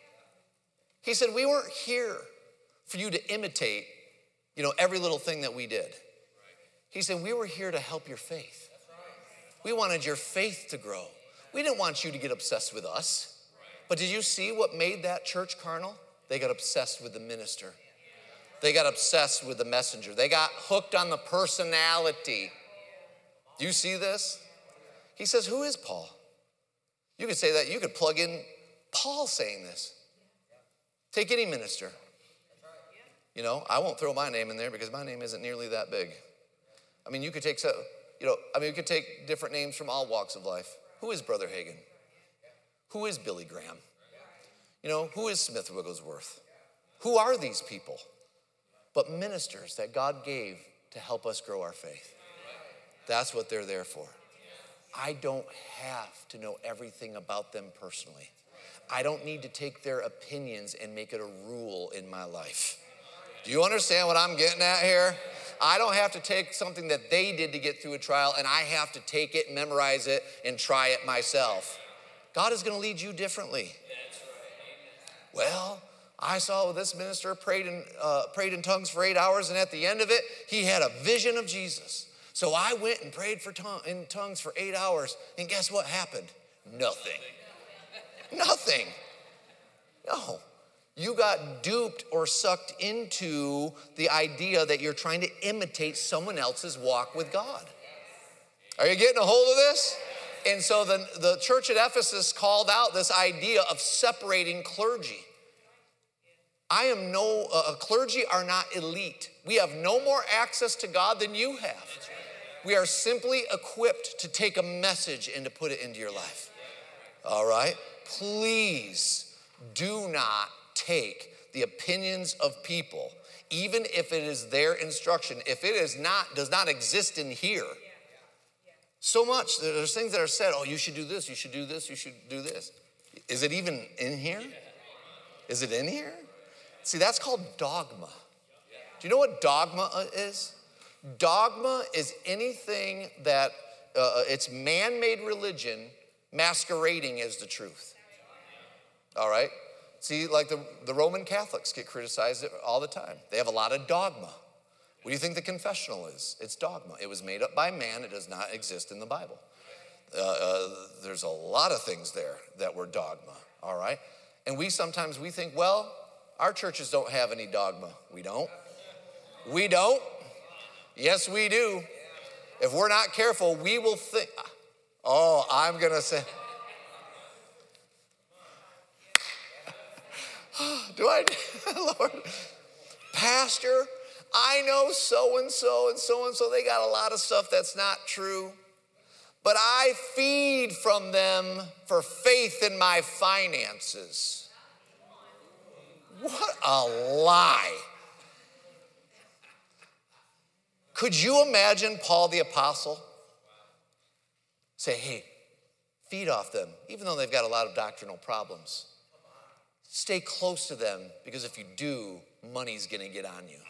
He said, we weren't here for you to imitate, you know, every little thing that we did. He said, we were here to help your faith. We wanted your faith to grow. We didn't want you to get obsessed with us. But did you see what made that church carnal? They got obsessed with the minister. They got obsessed with the messenger. They got hooked on the personality. Do you see this? He says, who is Paul? You could say that. You could plug in Paul saying this. Take any minister. You know, I won't throw my name in there because my name isn't nearly that big. I mean, you could take, so, you know, I mean, you could take different names from all walks of life. Who is Brother Hagin? Who is Billy Graham? You know, who is Smith Wigglesworth? Who are these people? But ministers that God gave to help us grow our faith. That's what they're there for. I don't have to know everything about them personally. I don't need to take their opinions and make it a rule in my life. Do you understand what I'm getting at here? I don't have to take something that they did to get through a trial and I have to take it, memorize it, and try it myself. God is going to lead you differently. Well, I saw this minister prayed in, uh, prayed in tongues for eight hours, and at the end of it, he had a vision of Jesus. So I went and prayed for tongue, in tongues for eight hours, and guess what happened? Nothing. Nothing. No. You got duped or sucked into the idea that you're trying to imitate someone else's walk with God. Are you getting a hold of this? And so the, the church at Ephesus called out this idea of separating clergy. I am no, uh, clergy are not elite. We have no more access to God than you have. We are simply equipped to take a message and to put it into your life. All right? Please do not take the opinions of people, even if it is their instruction. If it is not, does not exist in here. So much, there's things that are said, oh, you should do this, you should do this, you should do this. Is it even in here? Is it in here? See, that's called dogma. Do you know what dogma is? Dogma is anything that, uh, it's man-made religion masquerading as the truth. All right? See, like the, the Roman Catholics get criticized all the time. They have a lot of dogma. What do you think the confessional is? It's dogma. It was made up by man. It does not exist in the Bible. Uh, uh, there's a lot of things there that were dogma, all right? And we sometimes, we think, well, our churches don't have any dogma. We don't. We don't. Yes, we do. If we're not careful, we will think, oh, I'm going to say, do I, Lord, Pastor, I know so-and-so and so-and-so, they got a lot of stuff that's not true, but I feed from them for faith in my finances. What a lie. Could you imagine Paul the Apostle say, hey, feed off them, even though they've got a lot of doctrinal problems. Stay close to them, because if you do, money's going to get on you.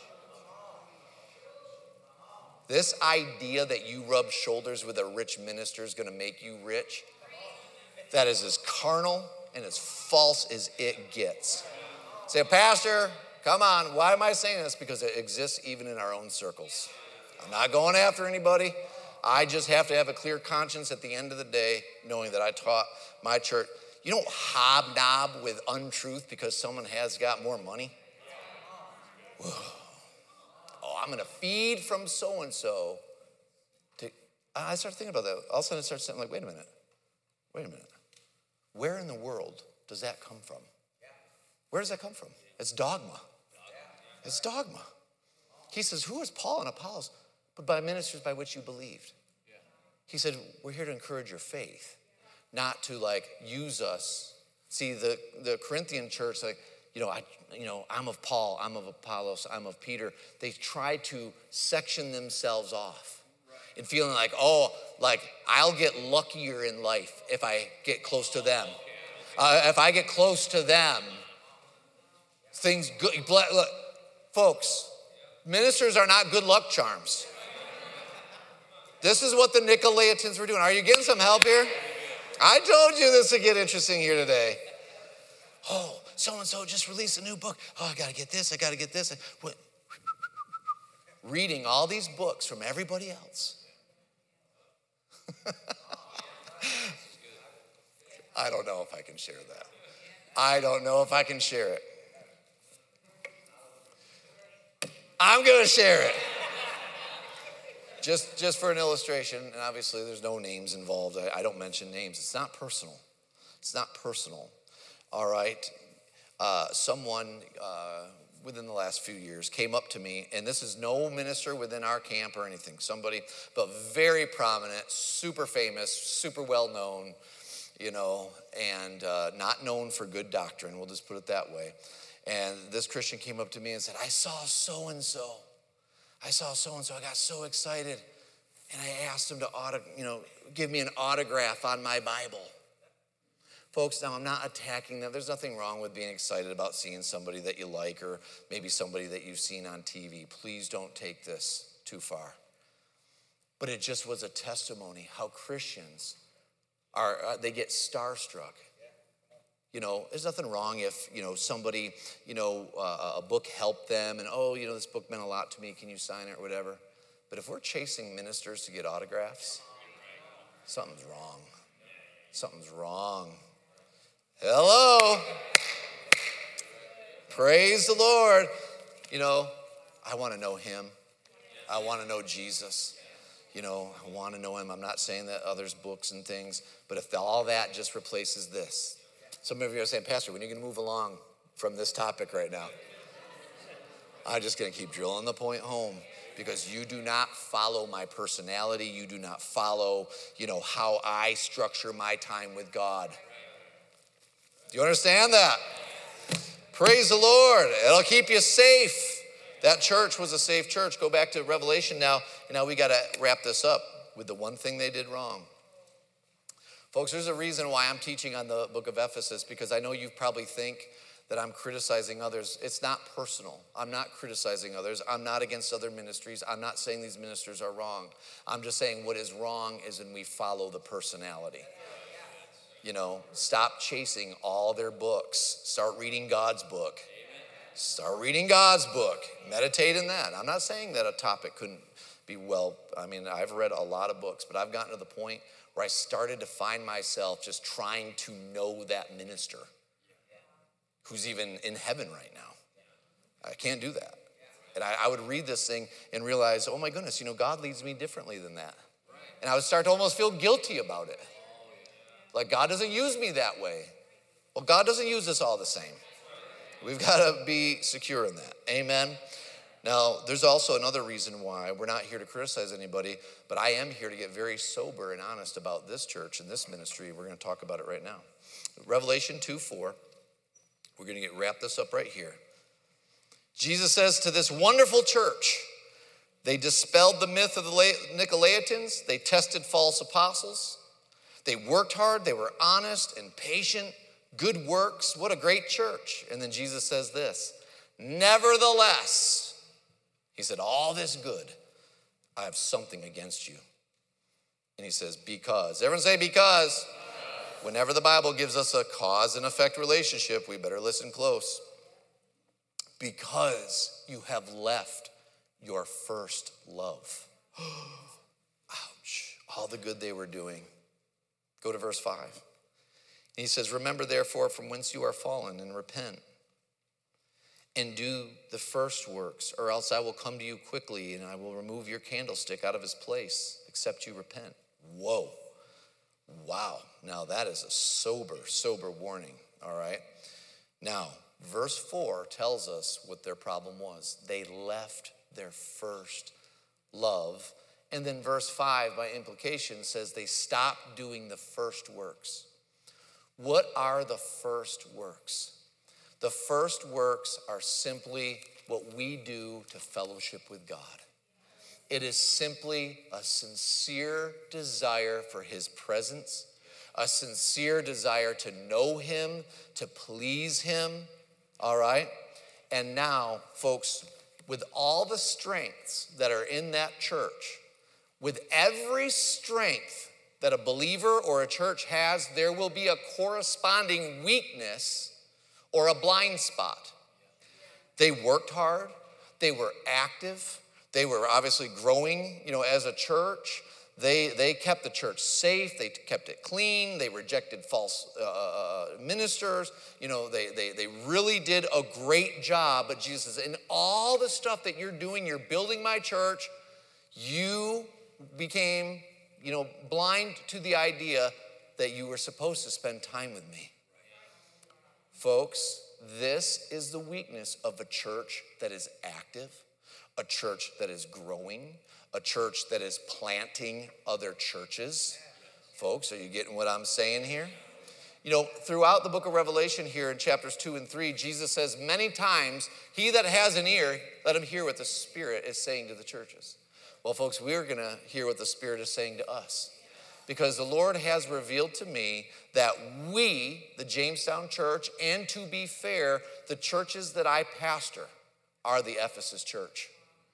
This idea that you rub shoulders with a rich minister is going to make you rich, that is as carnal and as false as it gets. Say, Pastor, come on. Why am I saying this? Because it exists even in our own circles. I'm not going after anybody. I just have to have a clear conscience at the end of the day, knowing that I taught my church. You don't hobnob with untruth because someone has got more money. Whoa. Oh, I'm going to feed from so-and-so. To, I started thinking about that. All of a sudden I started saying, like, wait a minute. Wait a minute. Where in the world does that come from? Where does that come from? It's dogma. It's dogma. He says, who is Paul and Apollos? But by ministers by which you believed. He said, we're here to encourage your faith, not to like use us. See, the, the Corinthian church, like, you know, I, you know, I'm of Paul, I'm of Apollos, I'm of Peter. They try to section themselves off and feeling like, oh, like I'll get luckier in life if I get close to them. Uh, if I get close to them, things good. Look, folks, ministers are not good luck charms. This is what the Nicolaitans were doing. Are you getting some help here? I told you this would get interesting here today. Oh, so-and-so just released a new book. Oh, I got to get this. I got to get this. What? Reading all these books from everybody else. I don't know if I can share that. I don't know if I can share it. I'm going to share it. Just, just for an illustration, and obviously there's no names involved. I, I don't mention names. It's not personal. It's not personal. All right. Uh, someone uh, within the last few years came up to me, and this is no minister within our camp or anything. Somebody, but very prominent, super famous, super well known, you know, and uh, not known for good doctrine. We'll just put it that way. And this Christian came up to me and said, I saw so-and-so. I saw so-and-so. I got so excited. And I asked him to auto, you know, give me an autograph on my Bible. Folks, now I'm not attacking them. There's nothing wrong with being excited about seeing somebody that you like or maybe somebody that you've seen on T V. Please don't take this too far. But it just was a testimony how Christians are, uh, they get starstruck. You know, there's nothing wrong if, you know, somebody, you know, uh, a book helped them and, oh, you know, this book meant a lot to me. Can you sign it or whatever? But if we're chasing ministers to get autographs, something's wrong. Something's wrong. Hello. Praise the Lord. You know, I want to know him. I want to know Jesus. You know, I want to know him. I'm not saying that others' books and things, but if all that just replaces this. Some of you are saying, Pastor, when are you going to move along from this topic right now? I'm just going to keep drilling the point home, because you do not follow my personality. You do not follow, you know, how I structure my time with God. Do you understand that? Praise the Lord. It'll keep you safe. That church was a safe church. Go back to Revelation now. And now we got to wrap this up with the one thing they did wrong. Folks, there's a reason why I'm teaching on the book of Ephesus, because I know you probably think that I'm criticizing others. It's not personal. I'm not criticizing others. I'm not against other ministries. I'm not saying these ministers are wrong. I'm just saying what is wrong is when we follow the personality. You know, stop chasing all their books. Start reading God's book. Start reading God's book. Meditate in that. I'm not saying that a topic couldn't be well. I mean, I've read a lot of books, but I've gotten to the point where I started to find myself just trying to know that minister who's even in heaven right now. I can't do that. And I, I would read this thing and realize, oh my goodness, you know, God leads me differently than that. And I would start to almost feel guilty about it. Like God doesn't use me that way. Well, God doesn't use us all the same. We've got to be secure in that. Amen. Now, there's also another reason why we're not here to criticize anybody, but I am here to get very sober and honest about this church and this ministry. We're going to talk about it right now. Revelation two four. We're going to get wrap this up right here. Jesus says to this wonderful church, they dispelled the myth of the Nicolaitans. They tested false apostles. They worked hard. They were honest and patient. Good works. What a great church. And then Jesus says this, nevertheless, he said, all this good, I have something against you. And he says, because. Everyone say because. Whenever the Bible gives us a cause and effect relationship, we better listen close. Because you have left your first love. Ouch. All the good they were doing. Go to verse five. And he says, remember therefore from whence you are fallen and repent. And do the first works, or else I will come to you quickly and I will remove your candlestick out of his place, except you repent. Whoa. Wow. Now that is a sober, sober warning. All right. Now, verse four tells us what their problem was. They left their first love. And then verse five, by implication, says they stopped doing the first works. What are the first works? The first works are simply what we do to fellowship with God. It is simply a sincere desire for his presence, a sincere desire to know him, to please him, all right? And now, folks, with all the strengths that are in that church, with every strength that a believer or a church has, there will be a corresponding weakness or a blind spot. They worked hard. They were active. They were obviously growing, you know, as a church. They, they kept the church safe. They kept it clean. They rejected false uh, ministers. You know, they, they, they really did a great job. But Jesus says, in all the stuff that you're doing, you're building my church, you became, you know, blind to the idea that you were supposed to spend time with me. Folks, this is the weakness of a church that is active, a church that is growing, a church that is planting other churches. Folks, are you getting what I'm saying here? You know, throughout the book of Revelation here in chapters two and three, Jesus says many times, he that has an ear, let him hear what the Spirit is saying to the churches. Well, folks, we're going to hear what the Spirit is saying to us. Because the Lord has revealed to me that we, the Jamestown Church, and to be fair, the churches that I pastor are the Ephesus Church.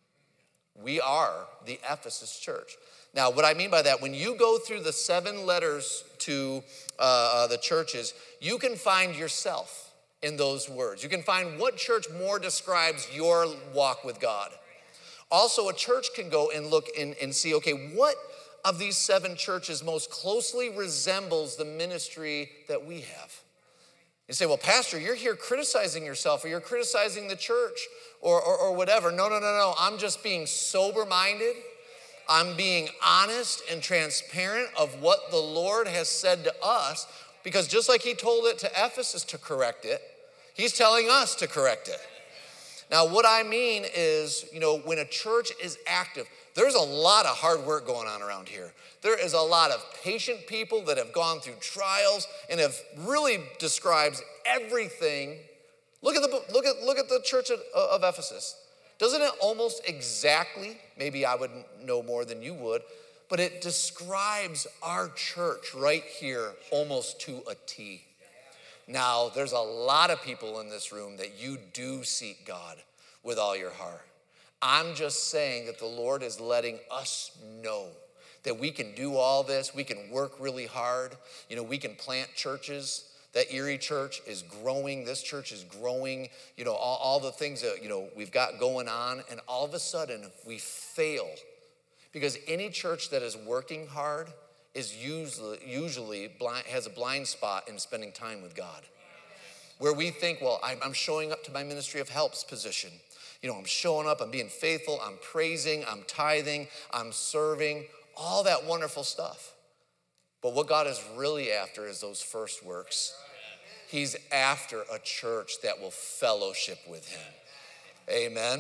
We are the Ephesus Church. Now, what I mean by that, when you go through the seven letters to uh, the churches, you can find yourself in those words. You can find what church more describes your walk with God. Also, a church can go and look and, and see, okay, what of these seven churches most closely resembles the ministry that we have? You say, well, Pastor, you're here criticizing yourself, or you're criticizing the church, or, or, or whatever. No, no, no, no. I'm just being sober-minded. I'm being honest and transparent of what the Lord has said to us, because just like he told it to Ephesus to correct it, he's telling us to correct it. Now, what I mean is, you know, when a church is active, there's a lot of hard work going on around here. There is a lot of patient people that have gone through trials and have really describes everything. Look at the look at look at the church of, of Ephesus. Doesn't it almost exactly, maybe I would know more than you would, but it describes our church right here almost to a T. Now, there's a lot of people in this room that you do seek God with all your heart. I'm just saying that the Lord is letting us know that we can do all this. We can work really hard. You know, we can plant churches. That Erie church is growing. This church is growing. You know, all, all the things that, you know, we've got going on. And all of a sudden, we fail. Because any church that is working hard is usually, usually blind, has a blind spot in spending time with God. Where we think, well, I'm showing up to my ministry of helps position. You know, I'm showing up, I'm being faithful, I'm praising, I'm tithing, I'm serving, all that wonderful stuff. But what God is really after is those first works. He's after a church that will fellowship with him. Amen.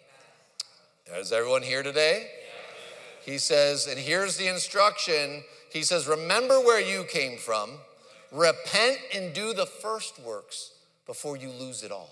Is everyone here today? He says, and here's the instruction. He says, remember where you came from. Repent and do the first works before you lose it all.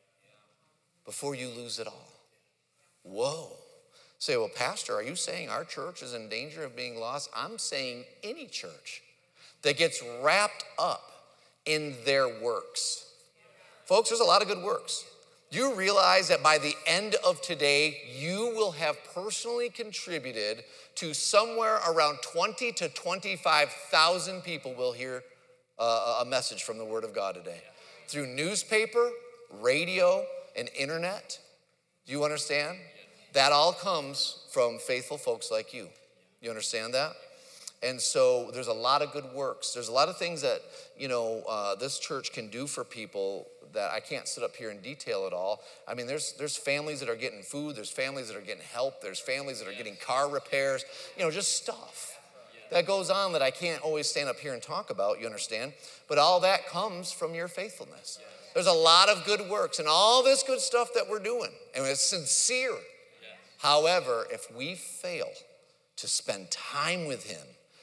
Before you lose it all. Whoa. Say, well, Pastor, are you saying our church is in danger of being lost? I'm saying any church that gets wrapped up in their works. Folks, there's a lot of good works. Do you realize that by the end of today, you will have personally contributed to somewhere around twenty to twenty-five thousand people will hear uh, a message from the Word of God today? Through newspaper, radio, and internet. Do you understand? That all comes from faithful folks like you. You understand that? And so there's a lot of good works. There's a lot of things that, you know, uh, this church can do for people that I can't sit up here and detail it all. I mean, there's there's families that are getting food. There's families that are getting help. There's families that are getting car repairs. You know, just stuff that goes on that I can't always stand up here and talk about, you understand? But all that comes from your faithfulness. There's a lot of good works and all this good stuff that we're doing. And it's sincere. However, if we fail to spend time with him,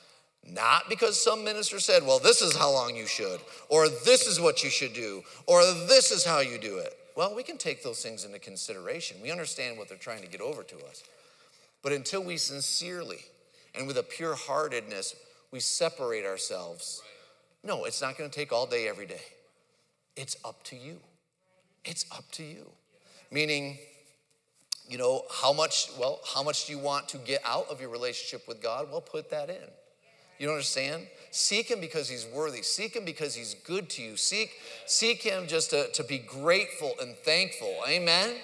not because some minister said, well, this is how long you should, or this is what you should do, or this is how you do it. Well, we can take those things into consideration. We understand what they're trying to get over to us. But until we sincerely and with a pure heartedness, we separate ourselves, no, it's not going to take all day, every day. It's up to you. It's up to you. Meaning, you know, how much, well, how much do you want to get out of your relationship with God? Well, put that in. You don't understand? Seek him because he's worthy. Seek him because he's good to you. Seek, seek him just to, to be grateful and thankful. Amen?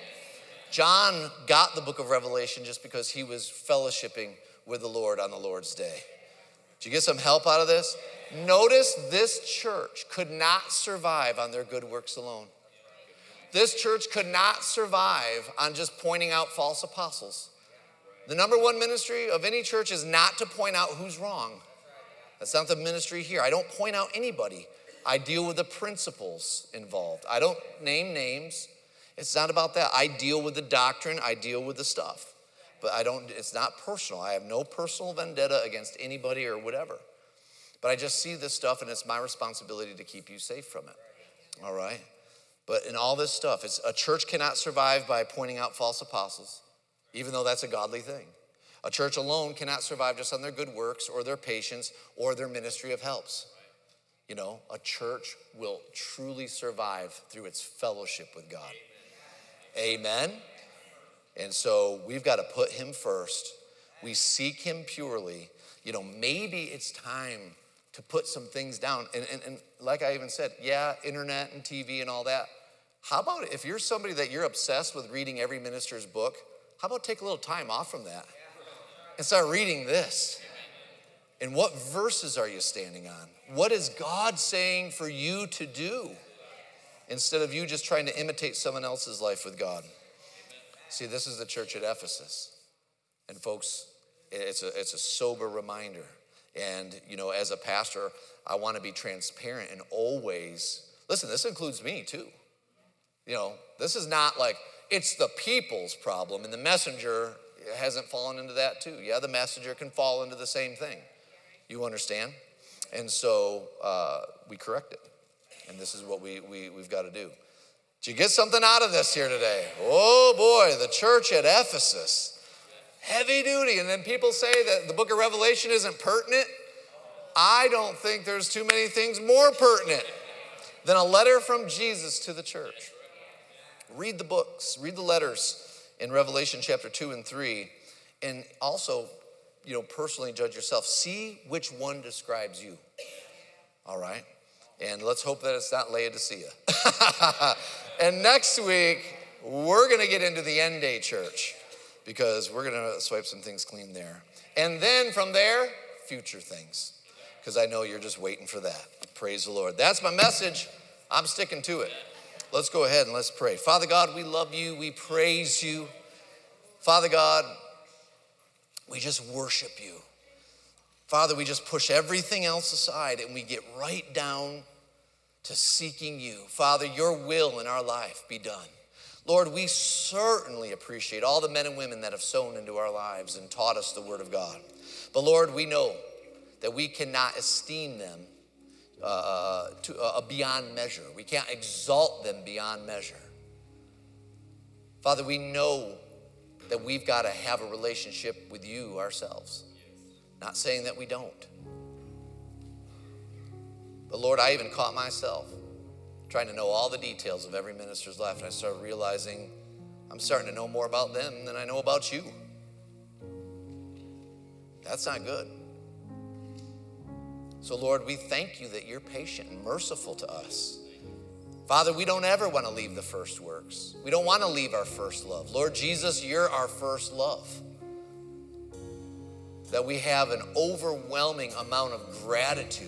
John got the book of Revelation just because he was fellowshipping with the Lord on the Lord's day. Did you get some help out of this? Notice this church could not survive on their good works alone. This church could not survive on just pointing out false apostles. The number one ministry of any church is not to point out who's wrong. That's not the ministry here. I don't point out anybody. I deal with the principles involved. I don't name names. It's not about that. I deal with the doctrine. I deal with the stuff. But I don't, it's not personal. I have no personal vendetta against anybody or whatever. But I just see this stuff and it's my responsibility to keep you safe from it. All right? But in all this stuff, it's, a church cannot survive by pointing out false apostles, even though that's a godly thing. A church alone cannot survive just on their good works or their patience or their ministry of helps. You know, a church will truly survive through its fellowship with God. Amen. And so we've got to put him first. We seek him purely. You know, maybe it's time to put some things down. And, and, and like I even said, yeah, internet and T V and all that. How about if you're somebody that you're obsessed with reading every minister's book, how about take a little time off from that and start reading this? And what verses are you standing on? What is God saying for you to do instead of you just trying to imitate someone else's life with God? See, this is the church at Ephesus. And folks, it's a, it's a sober reminder. And, you know, as a pastor, I want to be transparent and always, listen, this includes me too. You know, this is not like, it's the people's problem and the messenger hasn't fallen into that too. Yeah, the messenger can fall into the same thing. You understand? And so uh, we correct it. And this is what we, we, we've got to do. Did you get something out of this here today? Oh boy, the church at Ephesus. Heavy duty. And then people say that the book of Revelation isn't pertinent. I don't think there's too many things more pertinent than a letter from Jesus to the church. Read the books, read the letters in Revelation chapter two and three, and also, you know, personally judge yourself. See which one describes you. All right? And let's hope that it's not Laodicea. And next week, we're going to get into the end day church because we're going to swipe some things clean there. And then from there, future things, because I know you're just waiting for that. Praise the Lord. That's my message. I'm sticking to it. Let's go ahead and let's pray. Father God, we love you. We praise you. Father God, we just worship you. Father, we just push everything else aside and we get right down to seeking you. Father, your will in our life be done. Lord, we certainly appreciate all the men and women that have sown into our lives and taught us the word of God. But Lord, we know that we cannot esteem them uh, to, uh, beyond measure. We can't exalt them beyond measure. Father, we know that we've got to have a relationship with you ourselves. Not saying that we don't. But Lord, I even caught myself trying to know all the details of every minister's life, and I started realizing I'm starting to know more about them than I know about you. That's not good. So Lord, we thank you that you're patient and merciful to us. Father, we don't ever want to leave the first works. We don't want to leave our first love. Lord Jesus, you're our first love. That we have an overwhelming amount of gratitude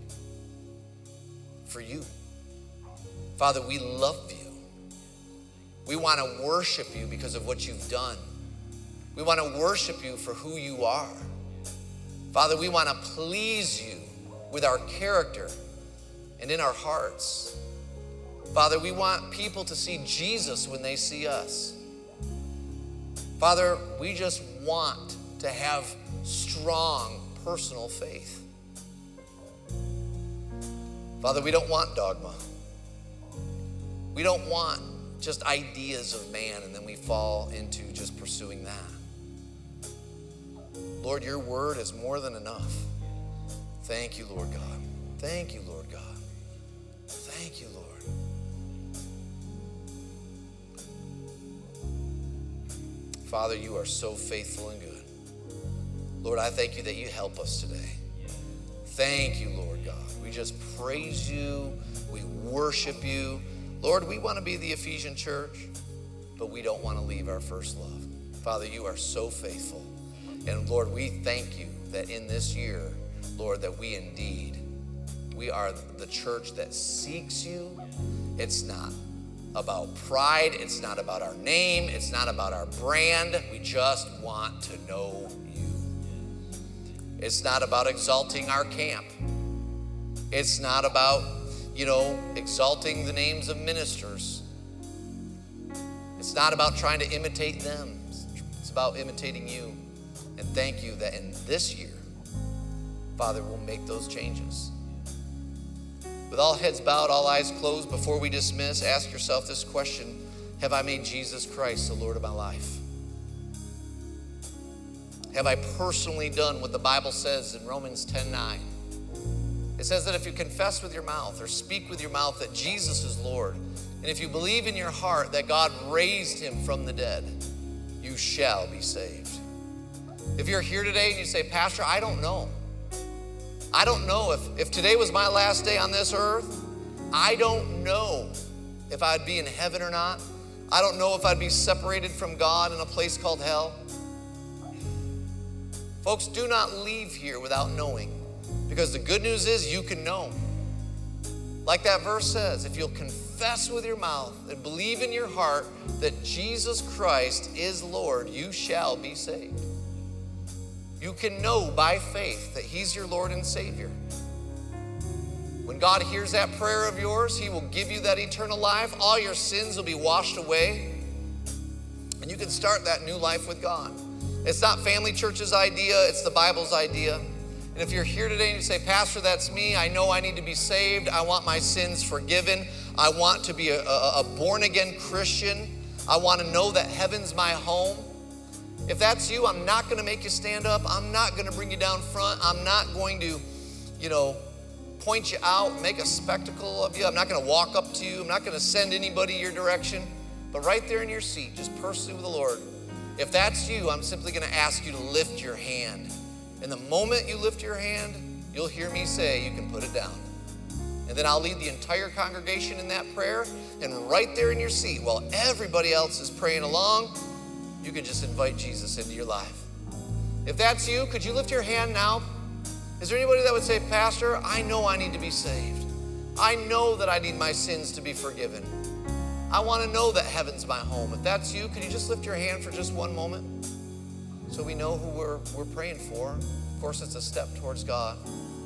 for you. Father, we love you. We want to worship you because of what you've done. We want to worship you for who you are. Father, we want to please you with our character and in our hearts. Father, we want people to see Jesus when they see us. Father, we just want to have strong personal faith. Father, we don't want dogma. We don't want just ideas of man and then we fall into just pursuing that. Lord, your word is more than enough. Thank you, Lord God. Thank you, Lord God. Thank you, Lord. Father, you are so faithful and good. Lord, I thank you that you help us today. Thank you, Lord God. We just praise you. We worship you. Lord, we want to be the Ephesian church, but we don't want to leave our first love. Father, you are so faithful. And Lord, we thank you that in this year, Lord, that we indeed, we are the church that seeks you. It's not about pride. It's not about our name. It's not about our brand. We just want to know you. It's not about exalting our camp. It's not about, you know, exalting the names of ministers. It's not about trying to imitate them. It's about imitating you. And thank you that in this year, Father, we'll make those changes. With all heads bowed, all eyes closed, before we dismiss, ask yourself this question: have I made Jesus Christ the Lord of my life? Have I personally done what the Bible says in Romans ten nine? It says that if you confess with your mouth or speak with your mouth that Jesus is Lord, and if you believe in your heart that God raised him from the dead, you shall be saved. If you're here today and you say, Pastor, I don't know. I don't know if, if today was my last day on this earth. I don't know if I'd be in heaven or not. I don't know if I'd be separated from God in a place called hell. Folks, do not leave here without knowing, because the good news is you can know. Like that verse says, if you'll confess with your mouth and believe in your heart that Jesus Christ is Lord, you shall be saved. You can know by faith that he's your Lord and Savior. When God hears that prayer of yours, he will give you that eternal life. All your sins will be washed away, and you can start that new life with God. It's not Family Church's idea, it's the Bible's idea. And if you're here today and you say, Pastor, that's me. I know I need to be saved. I want my sins forgiven. I want to be a, a, a born-again Christian. I want to know that heaven's my home. If that's you, I'm not going to make you stand up. I'm not going to bring you down front. I'm not going to, you know, point you out, make a spectacle of you. I'm not going to walk up to you. I'm not going to send anybody your direction. But right there in your seat, just personally with the Lord, if that's you, I'm simply going to ask you to lift your hand. And the moment you lift your hand, you'll hear me say, you can put it down. And then I'll lead the entire congregation in that prayer. And right there in your seat, while everybody else is praying along, you can just invite Jesus into your life. If that's you, could you lift your hand now? Is there anybody that would say, Pastor, I know I need to be saved. I know that I need my sins to be forgiven. I want to know that heaven's my home. If that's you, can you just lift your hand for just one moment so we know who we're, we're praying for? Of course, it's a step towards God.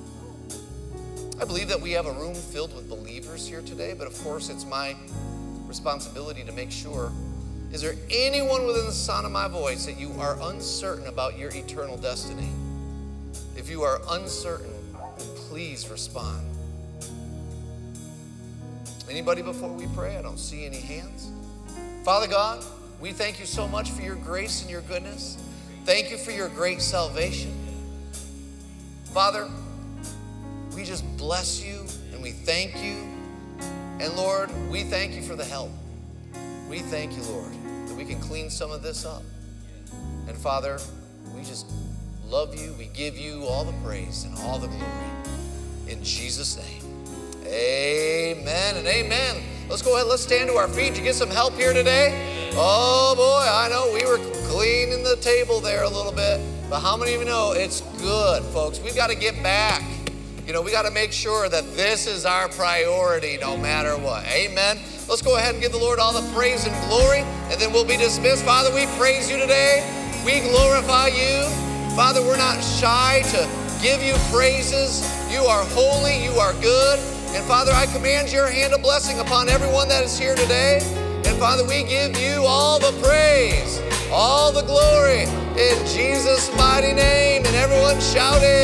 I believe that we have a room filled with believers here today, but of course, it's my responsibility to make sure. Is there anyone within the sound of my voice that you are uncertain about your eternal destiny? If you are uncertain, please respond. Anybody before we pray? I don't see any hands. Father God, we thank you so much for your grace and your goodness. Thank you for your great salvation. Father, we just bless you and we thank you. And Lord, we thank you for the help. We thank you, Lord, that we can clean some of this up. And Father, we just love you. We give you all the praise and all the glory. In Jesus' name. Amen and amen. Let's go ahead, let's stand to our feet. Did you get some help here today? Oh boy, I know we were cleaning the table there a little bit, but how many of you know it's good, folks? We've got to get back. You know, we got to make sure that this is our priority no matter what. Amen. Let's go ahead and give the Lord all the praise and glory, and then we'll be dismissed. Father, we praise you today. We glorify you. Father, we're not shy to give you praises. You are holy. You are good. And Father, I command your hand of blessing upon everyone that is here today. And Father, we give you all the praise, all the glory in Jesus' mighty name. And everyone shouted.